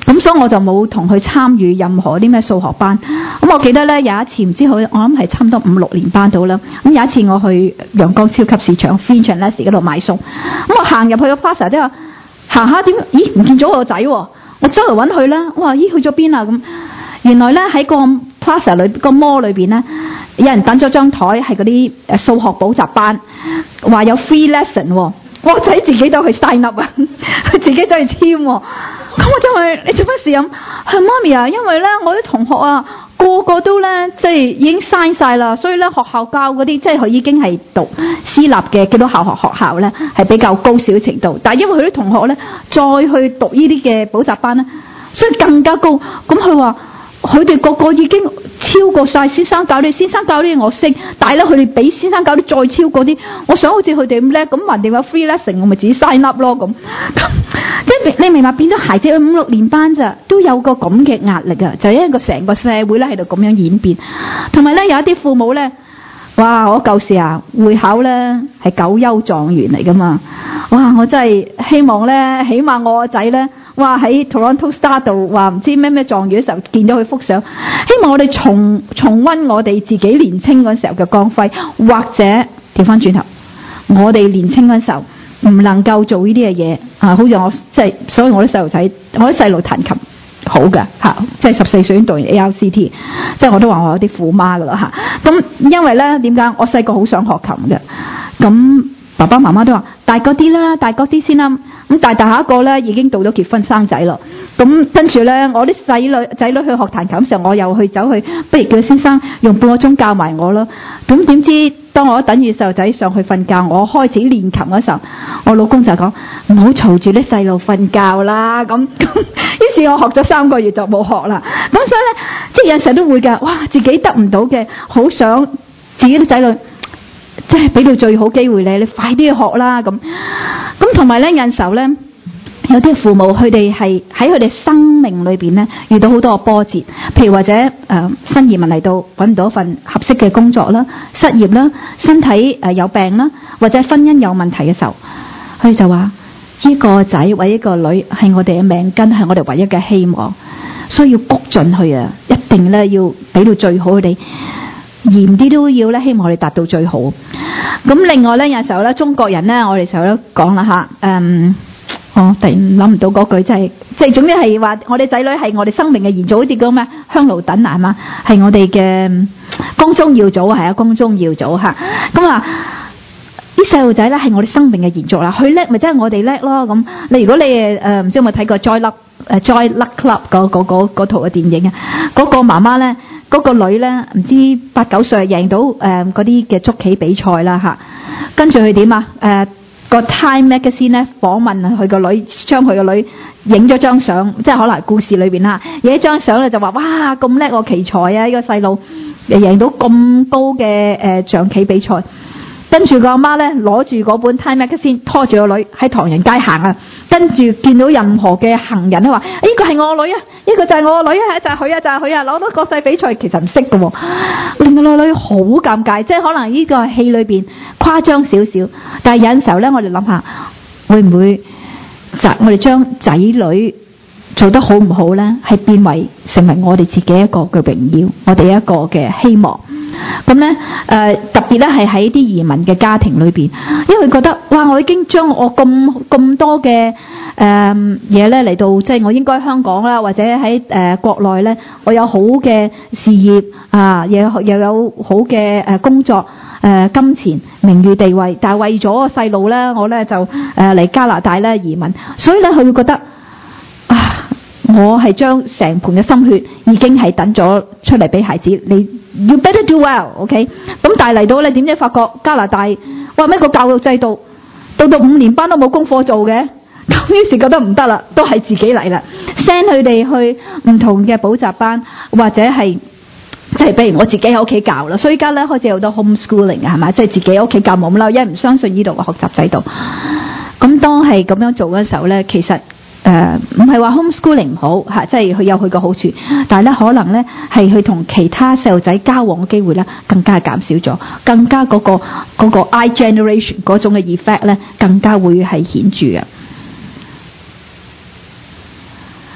咁所以我就冇同佢參與任何啲咩數學班。咁我記得咧有一次唔知我諗係差唔多5-6年班到啦。咁有一次我去陽光超級市場 Finch and Leslie 嗰度買餸，咁我行入去個 plaza 都話行下點，咦唔見咗我個仔喎！我周圍揾佢啦，我話咦去咗邊啊咁。原來咧喺個 plaza 裏個 mall 裏邊咧，有人等咗張台係嗰啲數學補習班，話有 free lesson 喎。我個仔自己都去 sign up 啊，佢自己都去簽喎。咁我就問你做乜事咁？係媽咪啊，因為咧我啲同學啊個個都咧即係已經 sign 晒啦，所以咧學校教嗰啲即係佢已經係讀私立嘅基督教學校咧係比較高少程度，但係因為佢啲同學咧再去讀呢啲嘅補習班咧，所以更加高。咁佢話佢哋個個已經超過晒先生教啲，先生教啲我識，但係咧佢哋比先生教啲再超過啲。我想好似佢哋咁叻，咁人哋話 free lesson， 我咪自己 sign up 咯咁。即係你明白變咗孩子去5-6年班咋，都有個咁嘅壓力啊！就係一個成個社會咧喺度咁樣演變，同埋咧有一啲父母咧，哇！我舊時啊會考咧係9優狀元嚟噶嘛，哇！我真係希望咧，起碼我個仔咧。哇！喺 Toronto Star 度話唔知咩狀元嘅時候見到佢幅相，希望我哋重溫我哋自己年青嗰時候嘅光輝，或者調翻轉頭，我哋年青嗰時候唔能夠做呢啲嘅嘢啊！好似我即係，所以我啲細路仔，我啲細路彈琴好㗎嚇，即係14歲已經讀完 ARCT， 即係我都話我有啲虎媽㗎啦嚇。咁因為咧點解我細個好想學琴嘅，咁爸爸媽媽都話大個啲啦，大個啲先啦。咁大下一個咧已經到咗結婚生仔咯，咁跟住咧我啲仔女去學彈琴嘅時候，我又走去，不如叫先生用半個鐘教埋我咯。咁點知當我等住細路仔上去瞓覺，我開始練琴嗰時候，我老公就講唔好嘈住啲細路瞓覺啦。咁於是我學咗3個月就冇學啦。咁所以咧，即係有時候都會㗎，哇！自己得唔到嘅，好想自己啲仔女。即係俾到最好機會你快啲去學啦咁。同埋咧，有陣時候咧，有啲父母佢哋係喺佢哋生命裏邊咧遇到好多個波折，譬如或者新移民嚟到揾唔到一份合適嘅工作啦、失業啦、身體有病啦，或者婚姻有問題嘅時候，佢就話：呢個仔或者呢個女係我哋嘅命根，係我哋唯一嘅希望，所以要谷進去啊！一定咧要俾到最好佢哋。嚴啲都要咧，希望我哋達到最好。咁另外咧，有時候咧，中國人咧，我哋成日都講啦嚇，我突然諗唔到嗰句，即係總之係話，我哋仔女係我哋生命嘅延續，好似嗰咩香爐等啊，係嘛？係我哋嘅光宗耀祖，係啊，光宗耀祖嚇。咁啊，啲細路仔咧係我哋生命嘅延續啦，佢叻咪真係我哋叻咯。咁你如果你唔知有冇睇過 Joy Luck Club 嗰套嘅電影啊？嗰個媽媽咧。嗰個女咧唔知8-9歲贏到嗰啲嘅捉棋比賽啦嚇，跟住佢點啊？個 Time Magazine 咧訪問佢個女，將佢個女影咗張相，即係可能故事裏邊啦，影一張相咧就話：哇咁叻個奇才啊！呢個細路贏到咁高嘅象棋比賽。跟住個阿媽咧攞住嗰本 Time Magazine 拖住個女喺唐人街行啊，跟住見到任何嘅行人都話：呢個係我個女啊，呢個就係我個女啊，就係佢啊，就係佢啊，攞到國際比賽其實唔識嘅喎，令到個女好尷尬，即係可能呢個戲裏邊誇張少少，但係有陣時候咧，我哋諗下會唔會我哋將仔女做得好唔好咧，係變為成為我哋自己一個嘅榮耀，我哋一個嘅希望。咁咧特別咧係喺啲移民嘅家庭裏邊，因為覺得哇，我已經將我咁多嘅嘢咧嚟到，即係我應該香港啦，或者喺國內咧，我有好嘅事業啊，又有好嘅工作金錢名譽地位，但係為咗個細路咧，我咧就嚟加拿大咧移民，所以咧佢會覺得啊，我係將成盤嘅心血已經係等咗出嚟俾孩子，你 You better do well，OK？ 咁但係嚟到咧，點知發覺加拿大哇咩個教育制度，到5年班都冇功課做嘅，咁於是覺得唔得啦，都係自己嚟啦 ，send 佢哋去唔同嘅補習班，或者係即係譬如我自己喺屋企教啦，所以而家咧開始有好多 homeschooling 嘅係咪？即係自己喺屋企教冇咁嬲，因為唔相信呢度嘅學習制度。咁當係咁樣做嘅時候咧，其實唔係話 homeschooling 唔好嚇，即係佢有佢個好處，但係咧可能咧係佢同其他細路仔交往嘅機會咧更加減少咗，更加嗰個 I generation 嗰種嘅 effect 咧更加會係顯著嘅。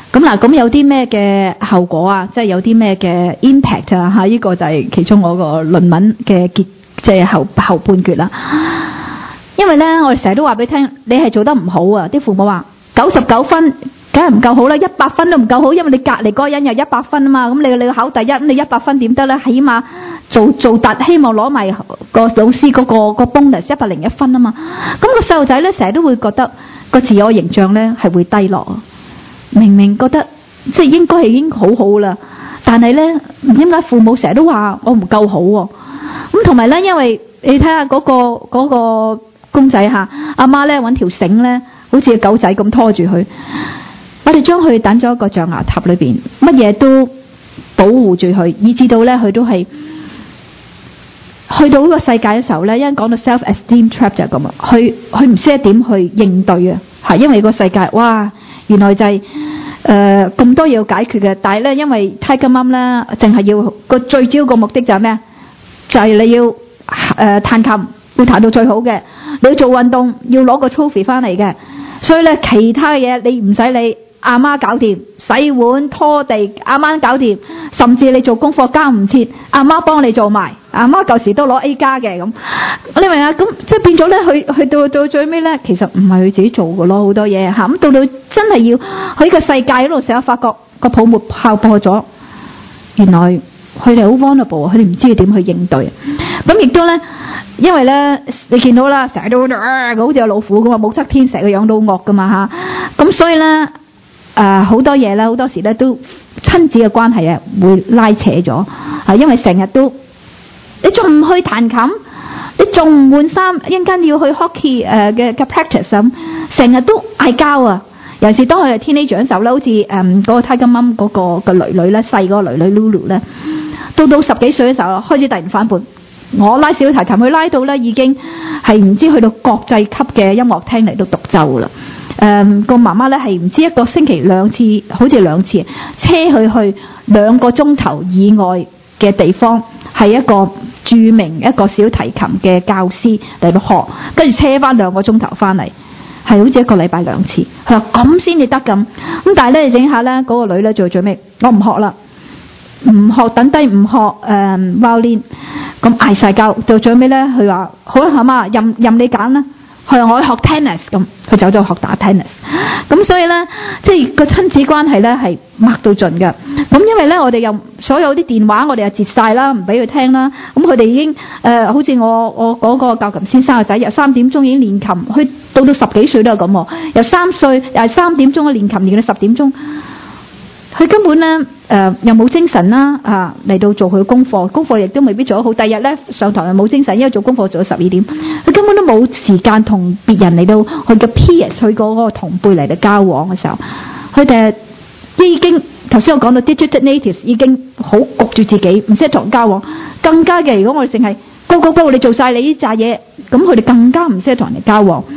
咁嗱，咁有啲咩嘅後果啊？即係有啲咩嘅 impact 啊？嚇，呢個就係其中我個論文嘅結，即係後半段啦。因為咧，我哋成日都話俾你聽，你係做得唔好啊！啲父母話99分，梗係唔夠好啦，100分都唔夠好，因為你隔離嗰個人有100分啊嘛。咁你要考第一，咁你100分點得咧？起碼做突，希望攞埋個老師嗰個 bonus 101分啊嘛。咁個細路仔咧，成日都會覺得個自我形象咧係會低落。明明覺得即係應該係已經好好啦，但係咧唔知點解父母成日都話我唔夠好喎。咁同埋咧，因為你睇下嗰個公仔嚇，阿媽咧揾條繩咧，好似狗仔咁拖住佢。我哋將佢等咗一個象牙塔裏邊，乜嘢都保護住佢，以至到咧佢都係去到呢個世界嘅時候咧，因為講到 self-esteem trap 就係咁啊，佢唔識得點去應對啊，係因為個世界哇〜原來就係咁多嘢要解決嘅，但係咧，因為 Tiger Mum 咧，淨係要個最主要個目的就係咩？就係你要彈琴，要彈到最好嘅，你要做運動，要攞個 trophy 翻嚟嘅。所以咧，其他嘢你唔使理，阿媽搞掂，洗碗拖地阿媽搞掂，甚至你做功課交唔切，阿媽幫你做埋。阿媽舊時都攞 A 加嘅咁，你明啊？咁即係變咗咧，去到最尾咧，其實唔係佢自己做嘅咯，好多嘢嚇。咁到真係要喺個世界嗰度成日發覺個泡沫爆破咗，原來佢哋好 vulnerable，佢哋唔知點去應對。咁亦都咧，因為咧你見到啦，成日都好似有老虎咁啊，武則天成個樣都惡噶嘛嚇。咁所以咧好多嘢咧，好多時咧都親子嘅關係啊會拉扯咗，係因為成日都。你仲唔去彈琴？你仲唔換衫？一陣間要去 hockey 嘅 practice 咁，成日都嗌交啊！尤其是當佢係 teenager 嘅時候咧，好似嗰個 Tiger Mum 嗰個女女咧，細個女女 Lulu 咧，到10幾歲嘅時候開始突然反叛。我拉小提琴，佢拉到咧已經係唔知去到國際級嘅音樂廳嚟到獨奏啦。個媽媽咧係唔知一個星期2次，好似2次車佢去2個鐘頭以外嘅地方，係一個著名一個小提琴嘅教師嚟到學，跟住車翻2個鐘頭翻嚟，係好似一個禮拜2次。佢話咁先至得咁，但係咧你整下咧嗰個女咧做最尾，我唔學啦，唔學等低唔學violin，咁嗌晒交，到最尾咧佢話好啦，阿媽任你揀啦。佢話我去學 tennis 咁，佢走咗學打 tennis。咁所以咧，即係個親子關係咧係擘到盡嘅。咁因為咧，我哋又所有啲電話我哋又截晒啦，唔俾佢聽啦。咁佢哋已經好似我嗰個教琴先生嘅仔，由3點鐘已經練琴，去到10幾歲都係咁喎。由3歲又係3點鐘練琴，練到10點鐘。佢根本咧又冇精神啦嚟到做佢功課亦都未必做得好。第二日咧上堂又冇精神，因為做功課做到12點，佢根本都冇時間同別人嚟到佢嘅 peers，佢嗰個同輩嚟到交往嘅時候，佢哋已經頭先我講到 digital natives 已經好焗住自己，唔識同人交往。更加嘅，如果我哋淨係高，你做晒你呢扎嘢，咁佢哋更加唔識同人哋交往。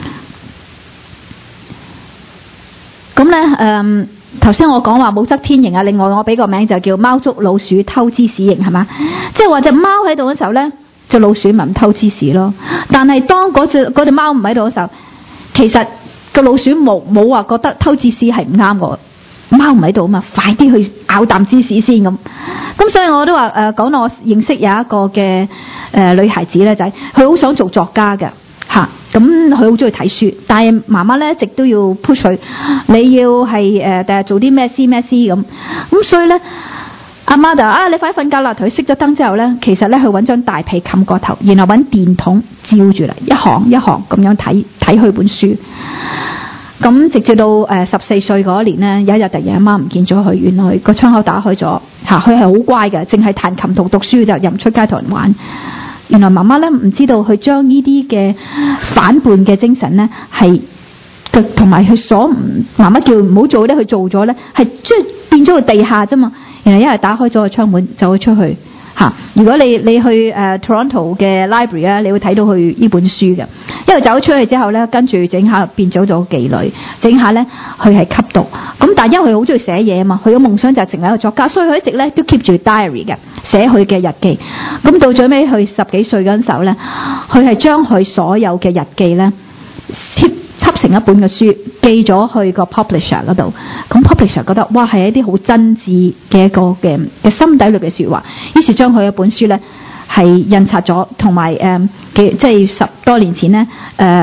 咁咧頭先我講話武則天刑啊，另外我俾個名就叫貓捉老鼠偷芝士刑，係嘛？即係話隻貓喺度嘅時候咧，隻老鼠咪唔偷芝士咯。但係當嗰隻貓唔喺度嘅時候，其實個老鼠冇話覺得偷芝士係唔啱嘅，貓唔喺度啊嘛，快啲去咬啖芝士先咁。咁所以我都話講到我認識有一個嘅女孩子咧，就係佢好想做作家嘅。咁佢好中意睇書，但係媽媽咧一直都要 push 佢，你要係第日做啲咩咁。咁所以咧，阿媽就你快啲瞓覺啦。同佢熄咗燈之後咧，其實咧佢揾張大被冚個頭，然後揾電筒照住啦，一行一行咁樣睇佢本書。咁直至到14歲嗰年咧，有一日突然阿媽唔見咗佢，原來個窗口打開咗，佢係好乖嘅，淨係彈琴同讀書就又唔出街同人玩。原來媽媽咧唔知道佢將呢啲嘅反叛嘅精神咧係同埋佢媽媽叫唔好做咧，佢做咗咧係即係變咗個地下啫嘛。原來一係打開咗個窗門走咗出去如果你去Toronto 嘅 library 咧，你會睇到佢呢本書嘅。因為走咗出去之後咧，跟住整下變咗妓女，整下咧佢係吸毒。咁但係因為佢好中意寫嘢啊嘛，佢嘅夢想就係成為一個作家，所以佢一直咧都 keep 住 diary 嘅，寫佢嘅日記。咁到最尾佢10幾歲嗰陣時候咧，佢係將佢所有嘅日記咧輯成一本嘅書，寄咗去個 publisher 嗰度。咁 publisher 覺得哇係一啲好真摯嘅一個嘅心底裏嘅説話，於是將佢一本書咧係印刷咗，同埋即係10多年前咧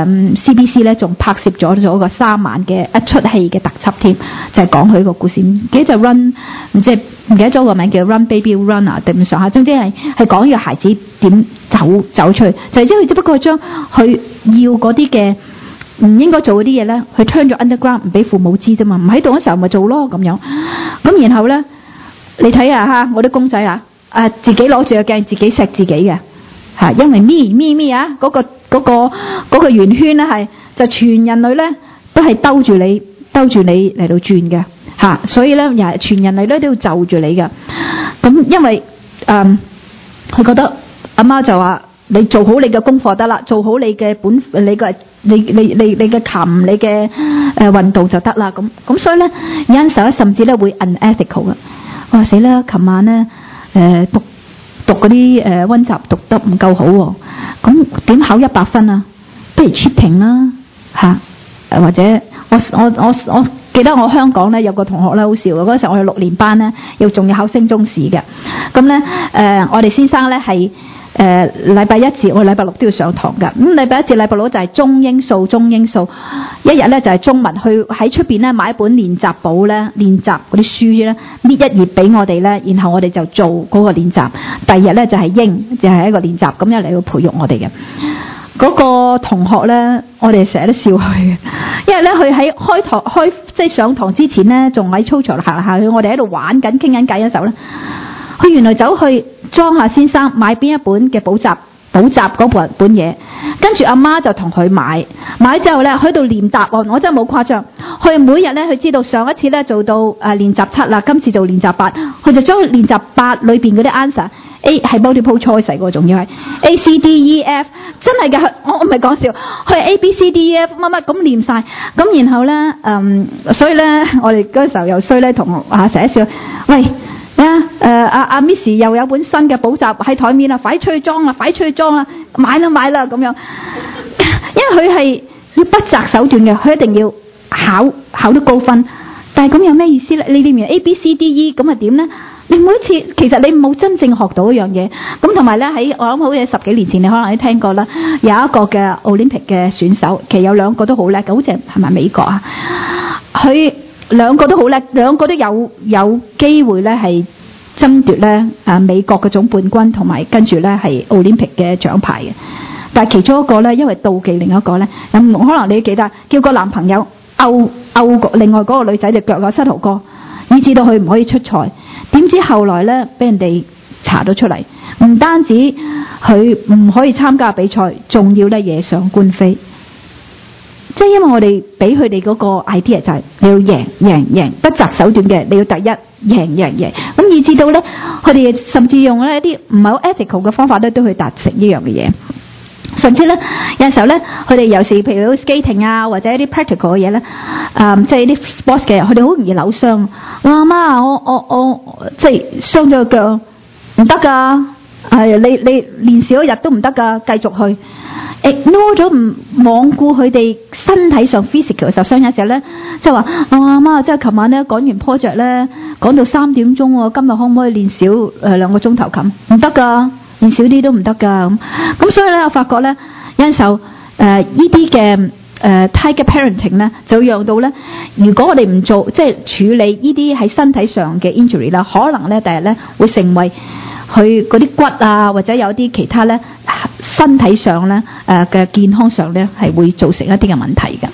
CBC 咧仲拍攝咗個3晚嘅一出戲嘅特輯添，就係講佢個故事。唔記得就 Run， 唔記得咗個名叫 Run Baby Run 啊定唔上下，總之係講呢個孩子點走出去，就係因為只不過將佢要嗰啲嘅唔應該做嗰啲嘢咧，佢 turn 咗 underground 唔俾父母知啫嘛，唔喺度嗰時候咪做咯咁樣。咁然後咧，你睇下嚇我啲公仔啊！自己攞住個鏡，自己錫自己嘅嚇，因為咪啊，嗰個圓圈咧係就全人類咧都係兜住你嚟到轉嘅嚇，所以咧又係全人類咧都要就住你嘅。咁因為佢覺得阿媽就話你做好你嘅功課得啦，做好你嘅你嘅琴，你嘅運動就得啦。咁所以咧有陣時候甚至咧會 unethical 嘅。我話死啦！琴晚咧讀嗰啲溫習讀得唔夠好喎，咁點考100分啊？不如 cheating 啦嚇，或者我記得我香港咧有個同學咧好笑嘅，嗰陣時我哋6年班咧仲要考升中試嘅，咁咧我哋先生咧係禮拜1至我禮拜6都要上堂㗎，咁禮拜1至禮拜6就係中英數，一日咧就係中文，去喺出邊咧買一本練習簿咧，練習嗰啲書咧，搣一頁俾我哋咧，然後我哋就做嗰個練習。第二日咧就係英，就係一個練習，咁樣嚟到培育我哋嘅。嗰個同學咧，我哋成日都笑佢嘅，因為咧佢喺開即係上堂之前咧，仲喺操場行嚟行去，我哋喺度玩緊傾緊偈嘅時候咧，佢原來走去莊夏先生買邊一本嘅補習嗰本嘢，跟住阿媽就同佢買之後咧，喺度練答案，我真係冇誇張。佢每日咧，佢知道上一次咧做到練習7啦，今次做練習8，佢就將練習8裏邊嗰啲 answer A 係 multiple choice 喎，仲要係 A C D E F， 真係嘅，我唔係講笑，佢係 A B C D E F 乜乜咁練晒，咁然後咧所以咧我哋嗰時候又衰咧，同成日笑，喂。阿 Miss 又有本新嘅補習喺台面啦，快出去裝啦，買啦咁樣。因為佢係要不擇手段嘅，佢一定要考得高分。但係咁有咩意思咧？你念完 A B C D E 咁啊點咧？你每一次其實你冇真正學到一樣嘢。咁同埋咧喺我諗好似10幾年前你可能都聽過啦，有一個嘅 Olympic 嘅選手，其實有2個都好叻嘅，好似係咪美國啊？佢2個都好叻，2個都有機會咧係爭奪咧美國嘅總冠軍，同埋跟住咧係奧林匹克嘅獎牌嘅。但係其中一個咧，因為妒忌另一個咧，可能你記得叫個男朋友勾另外嗰個女仔隻腳有膝頭哥，以至到佢唔可以出賽。點知後來咧俾人哋查到出嚟，唔單止佢唔可以參加比賽，仲要咧惹上官非。即係因為我哋俾佢哋嗰個 idea 就係你要贏，不擇手段嘅，你要第一贏。咁以至到咧，佢哋甚至用咧一啲唔係好 ethical 嘅方法咧，都去達成呢樣嘅嘢。甚至咧有陣時候咧，佢哋有時譬如 skating 啊，或者一啲 practical 嘅嘢咧，即係啲 sports 嘅，佢哋好容易扭傷。我阿媽，我即係傷咗個腳，唔得㗎。你練少一日都唔得㗎，繼續去。ignore 咗唔罔顧佢哋身體上 physical 受傷嘅時候咧，即係話我阿媽即係琴晚咧講完 project 咧，講到3點鐘喎，今日可唔可以練少2個鐘頭琴？唔得㗎，練少啲都唔得㗎咁所以咧，我發覺咧有陣時候呢啲嘅tiger parenting 咧，就讓到咧，如果我哋唔做即係處理呢啲喺身體上嘅 injury 啦，可能咧第日咧會成為佢嗰啲骨啊，或者有啲其他咧身體上咧嘅健康上咧係會造成一啲嘅問題嘅。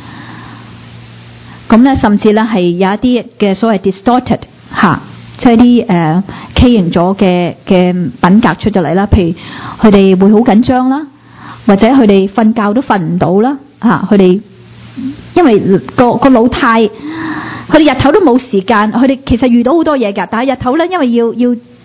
咁咧甚至咧係有一啲嘅所謂 distorted 即係啲畸形咗嘅品格出咗嚟啦。譬如佢哋會好緊張啦，或者佢哋瞓覺都瞓唔到啦佢哋因為個腦佢哋日頭都冇時間，佢哋其實遇到好多嘢㗎，但係日頭咧因為要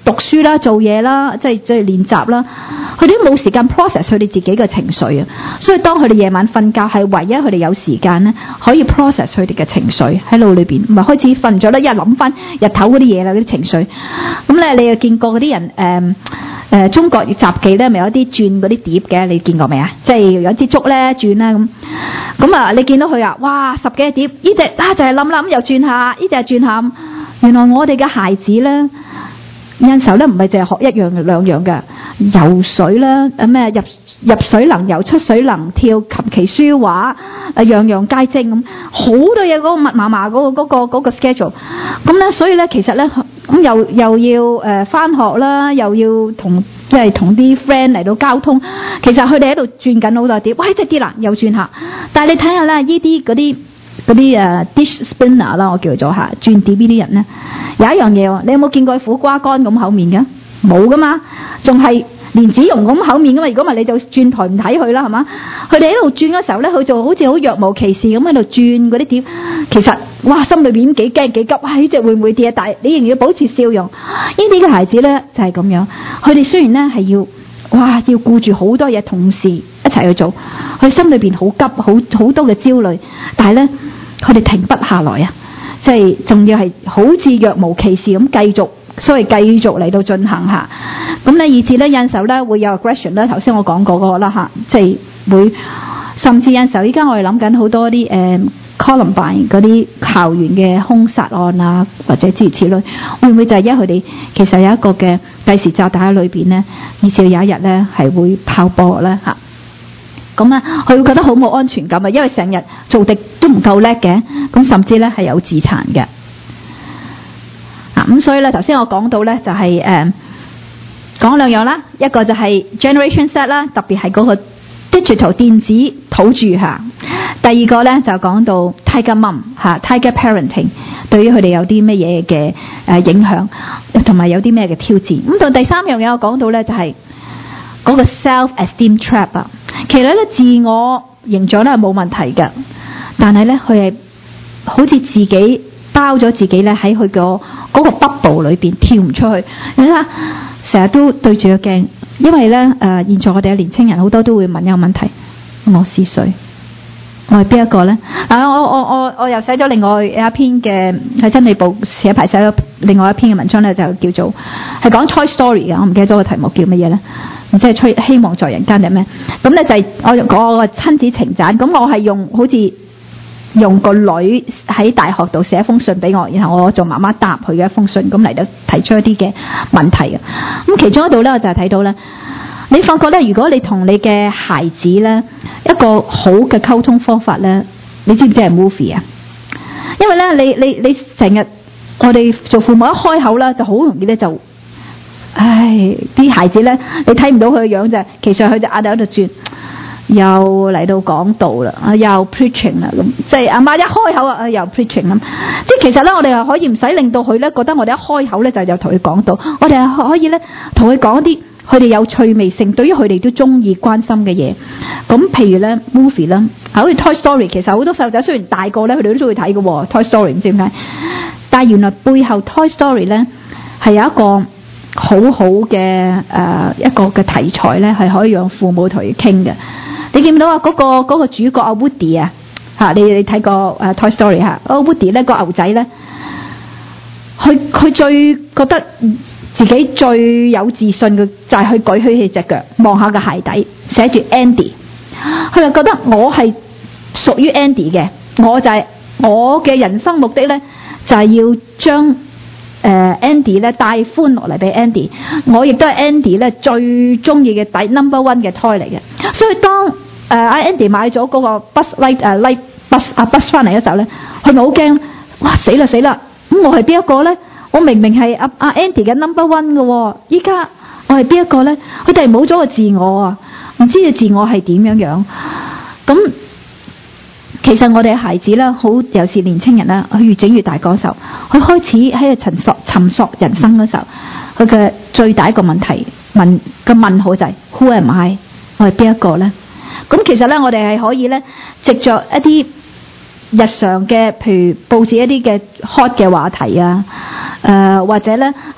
讀書啦、做嘢啦，即係練習啦，佢哋都冇時間 process 佢哋自己嘅情緒啊。所以當佢哋夜晚瞓覺係唯一佢哋有時間咧，可以 process 佢哋嘅情緒喺腦裏邊，唔係開始瞓咗咧，一日諗翻日頭嗰啲嘢啦，嗰啲情緒。咁咧，你又見過嗰啲人中國雜技咧，咪有啲轉嗰啲碟嘅？你見過未啊？即係有啲竹咧轉啦咁啊！你見到佢啊，哇，10幾個碟，呢隻就係諗又轉下，呢隻轉下。原來我哋嘅孩子咧，有陣時候咧唔係淨係學一樣兩樣嘅，游水啦，咩入水能游，出水能跳，琴棋書畫，樣樣皆精咁，好多嘢嗰個密麻麻嗰個 schedule。咁咧，所以咧其實咧咁又要返學啦，又要同啲 friend 嚟到交通。其實佢哋喺度轉緊好多碟，喂，即係啲啦，又轉下。但係你睇下咧，呢啲嗰啲dish spinner 啦，我叫做下轉碟呢啲人咧，有一樣嘢喎，你有冇見過苦瓜乾咁口面嘅？冇噶嘛，仲係蓮子蓉咁口面噶嘛。如果唔係你就轉台唔睇佢啦，係嘛？佢哋喺度轉嘅時候咧，佢就好似好若無其事咁喺度轉嗰啲碟。其實哇，心裏邊幾驚幾急，哇！呢隻會唔會跌啊？但係你仍然要保持笑容。呢啲嘅孩子咧就係咁樣，佢哋雖然咧係要顧住好多嘢同時一齊去做，佢心裏邊好急，好多嘅焦慮，但係咧佢哋停不下來啊！即係仲要係好似若無其事咁繼續嚟到進行下。咁咧以至咧有陣時候咧會有 aggression 啦，頭先我講過嗰個啦嚇，即係會甚至有陣時候依家我哋諗緊好多啲Columbine 嗰啲校園嘅兇殺案啊，或者諸如此類，會唔會就係因為佢哋其實有一個嘅計時炸彈喺裏邊咧，以至有一日咧係會爆破咧嚇？咁啊，佢會覺得好冇安全感啊，因為成日做敵都唔夠叻嘅，咁甚至咧係有自殘嘅。咁所以咧頭先我講到咧就係講兩樣啦，一個就係 Generation Z 啦，特別係嗰個 digital 電子土著嚇。第二個咧就講到 Tiger Mom 嚇 Tiger Parenting 對於佢哋有啲乜嘢嘅影響，同埋有啲咩嘅挑戰。咁到第三樣嘢我講到咧就係嗰個 self-esteem trap 啊。其實咧自我形象咧係冇問題嘅，但係咧佢係好似自己包咗自己咧喺佢嗰個 bubble 裏邊跳唔出去。你睇下，成日都對住個鏡，因為咧現在我哋嘅年青人好多都會問一個問題：我是誰？我係邊一個咧？我又寫咗另外一篇嘅喺真理報寫咗另外一篇嘅文章咧，就叫做係講 Toy Story 嘅，我唔記得咗個題目叫乜嘢咧。即係希望在人間定咩？咁咧就係我個親子情讚。咁我係好似用個女喺大學度寫封信俾我，然後我做媽媽答佢嘅一封信，咁嚟到提出一啲嘅問題嘅。咁其中一度咧，我就係睇到咧，你發覺咧，如果你同你嘅孩子咧一個好嘅溝通方法咧，你知唔知係 movie 啊？因為咧，你成日我哋做父母一開口咧，就好容易咧就。啲孩子咧，你睇唔到佢嘅樣啫，其實佢就喺度轉，又嚟到講道啦，又 preaching 啦咁，即係阿媽一開口啊，又 preaching 咁。即係其實咧，我哋係可以唔使令到佢咧覺得我哋一開口咧就同佢講道，我哋係可以咧同佢講啲佢哋有趣味性，對於佢哋都中意關心嘅嘢。咁譬如咧 movie 啦，好似 Toy Story， 其實好多細路仔雖然大個咧，佢哋都中意睇嘅喎 Toy Story， 唔知點解。但係原來背後 Toy Story 咧係有一個好好嘅一個嘅題材咧，係可以讓父母同佢傾嘅。你見唔到啊？嗰個主角阿 Woody 啊，嚇你睇過Toy Story 嚇？阿 Woody 咧個牛仔咧，佢最覺得自己最有自信嘅就係佢舉起隻腳望下個鞋底寫住 Andy， 佢就覺得我係屬於 Andy 嘅，我就係我嘅人生目的咧就係要將Andy 咧帶歡樂嚟俾 Andy， 我亦都係 Andy 咧最中意嘅number one 嘅 toy 嚟嘅。所以當Andy 買咗嗰個 Buzz Buzz 翻嚟嘅時候咧，佢咪好驚，哇死啦！咁我係邊一個咧？我明明係阿 Andy 嘅 number one 嘅，依家我係邊一個咧？佢哋冇咗個自我啊，唔知道自我係點樣。咁其實我哋嘅孩子咧，好有時年青人咧，佢越整越大嗰時候，佢開始喺度尋索人生嗰時候，佢嘅最大一個問題問號就係 Who am I？ 我係邊一個咧？咁其實咧，我哋係可以咧，藉着一啲日常嘅，譬如報紙一啲嘅 hot 嘅話題啊，或者咧係一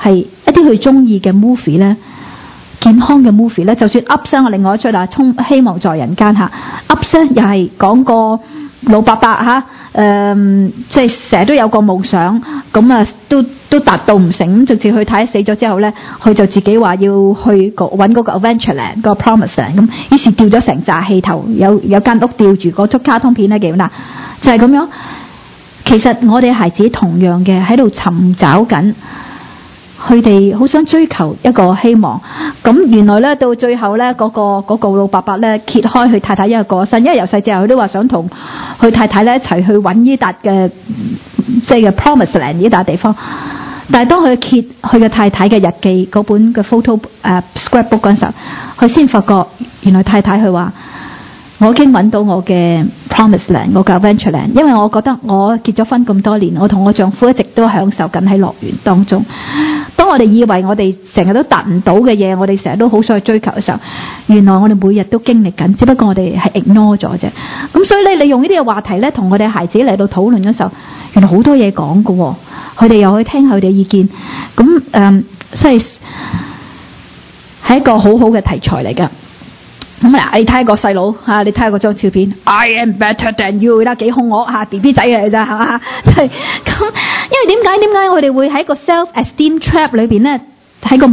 一啲佢中意嘅 movie 咧，健康嘅 movie 咧，就算 Ups 我另外一出啊，希望在人間嚇 Ups 又係講個老伯伯嚇，即係成日都有個夢想，咁啊都達到唔成，咁直至佢太太死咗之後咧，佢就自己話要去揾嗰個 Adventureland 個 Promiseland， 咁於是掉咗成紮氣頭，有間屋吊住嗰出卡通片咧，記唔記得？就係咁樣。其實我哋孩子同樣嘅喺度尋找緊，佢哋好想追求一個希望。咁原來咧到最後咧，嗰個老伯伯咧揭開佢太太一個過身，因為由細至大佢都話想同佢太太咧一齊去揾呢笪嘅即係 Promiseland 呢笪地方。但係當佢揭佢嘅太太嘅日記嗰本嘅 photo scrapbook 嗰陣時候，佢先發覺原來太太佢話：我已經揾到我嘅 Promiseland， 我嘅 Adventureland， 因為我覺得我結咗婚咁多年，我同我丈夫一直都享受緊喺樂園當中。當我哋以為我哋成日都達唔到嘅嘢，我哋成日都好想去追求嘅時候，原來我哋每日都經歷緊，只不過我哋係 ignore 咗啫。咁所以咧，你用呢啲嘅話題咧，同我哋孩子嚟到討論嘅時候，原來好多嘢講㗎喎，佢哋又可以聽下佢哋嘅意見。咁所以係一個好好嘅題材嚟㗎。咁嗱，你睇下個細佬嚇，你睇下嗰張照片 ，I am better than you 啦，幾兇惡嚇 ，B B 仔嚟咋係嘛？即係咁，因為點解我哋會喺個 self-esteem trap 裏邊咧，喺個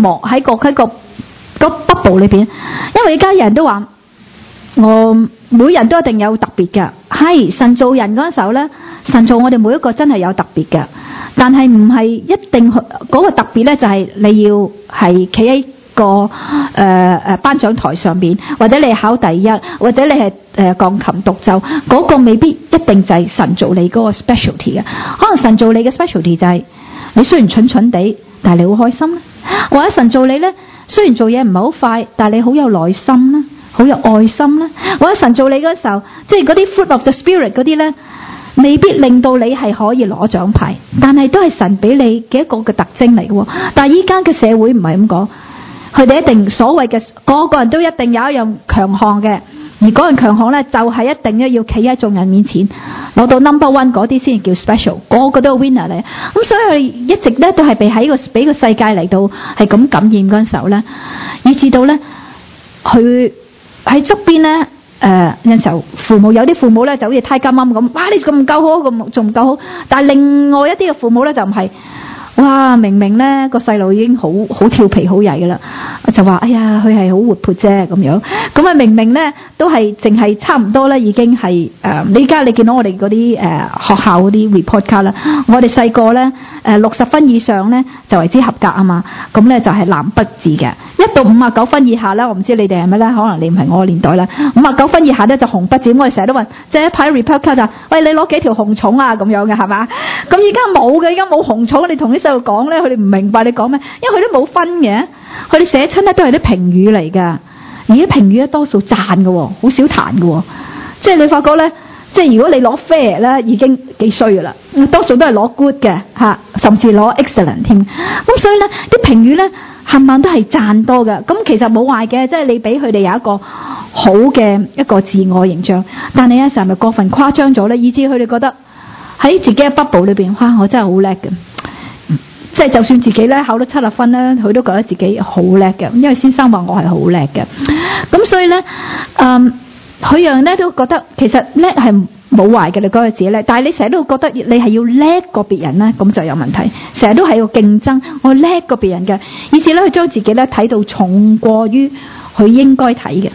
bubble 裏邊，因為而家人都話我每人都一定有特別嘅，係神造人嗰陣時候咧，神造我哋每一個真係有特別嘅，但係唔係一定嗰個特別咧，就係你要係企喺個頒獎台上邊，或者你考第一，或者你係鋼琴獨奏，嗰個未必一定就係神造你嗰個 specialty 嘅。可能神造你嘅 specialty 就係你雖然蠢蠢地，但係你好開心啦；或者神造你咧，雖然做嘢唔係好快，但係你好有耐心啦，好有愛心啦；或者神造你嗰時候，即係嗰啲 fruit of the spirit 嗰啲咧，未必令到你係可以攞獎牌，但係都係神俾你嘅一個嘅特徵嚟嘅。但係依家嘅社會唔係咁講。佢哋一定所謂嘅個個人都一定有一樣強項嘅，而嗰樣強項咧就係一定要企喺眾人面前攞到 number one 嗰啲先叫 special， 個個都係 winner 嚟。咁所以佢一直咧都係被喺俾個世界嚟到係咁感染嗰陣時候咧，以至到咧佢喺側邊咧有陣時候有啲父母咧就好似太監啱咁，哇你咁唔夠好，咁仲唔夠好，但係另外一啲嘅父母咧就唔係。哇！明明咧個細路已經好調皮好曳噶啦，就話哎呀佢係好活潑啫咁樣。咁啊明明咧都係淨係差唔多咧，已經係你而家你見到我哋嗰啲學校嗰啲 report card 啦，我哋細個咧60分以上咧就為之合格啊嘛。咁咧就係藍筆字嘅，一到59分以下咧，我唔知你哋係咪咧，可能你唔係我年代啦。59分以下咧就紅筆字，我哋成日都問即係一排 report card 啊，喂你攞幾條紅蟲啊咁樣嘅係嘛？咁而家冇嘅，而家冇紅蟲，你同啲細路講咧，佢哋唔明白你講咩，因為佢都冇分嘅，佢哋寫親咧都係啲評語嚟噶，而啲評語咧多數讚嘅，好少彈嘅，即係你發覺咧，即係如果你攞 fair 咧，已經幾衰噶啦，多數都係攞 good 嘅吓，甚至攞 excellent 添。咁所以咧，啲評語咧冚唪唥都係讚多嘅。咁其實冇壞嘅，即係你俾佢哋有一個好嘅一個自我形象，但係有陣時係咪過分誇張咗咧，以致佢哋覺得喺自己嘅 bubble 裏邊，哇我真係好叻嘅。即係就算自己咧考到70分咧，佢都覺得自己好叻嘅，因為先生話我係好叻嘅。咁所以咧，佢樣咧都覺得其實叻係冇壞嘅，你覺得自己叻，但係你成日都覺得你係要叻過別人咧，咁就有問題。成日都係個競爭，我叻過別人嘅，以至咧佢將自己咧睇到重過於佢應該睇嘅。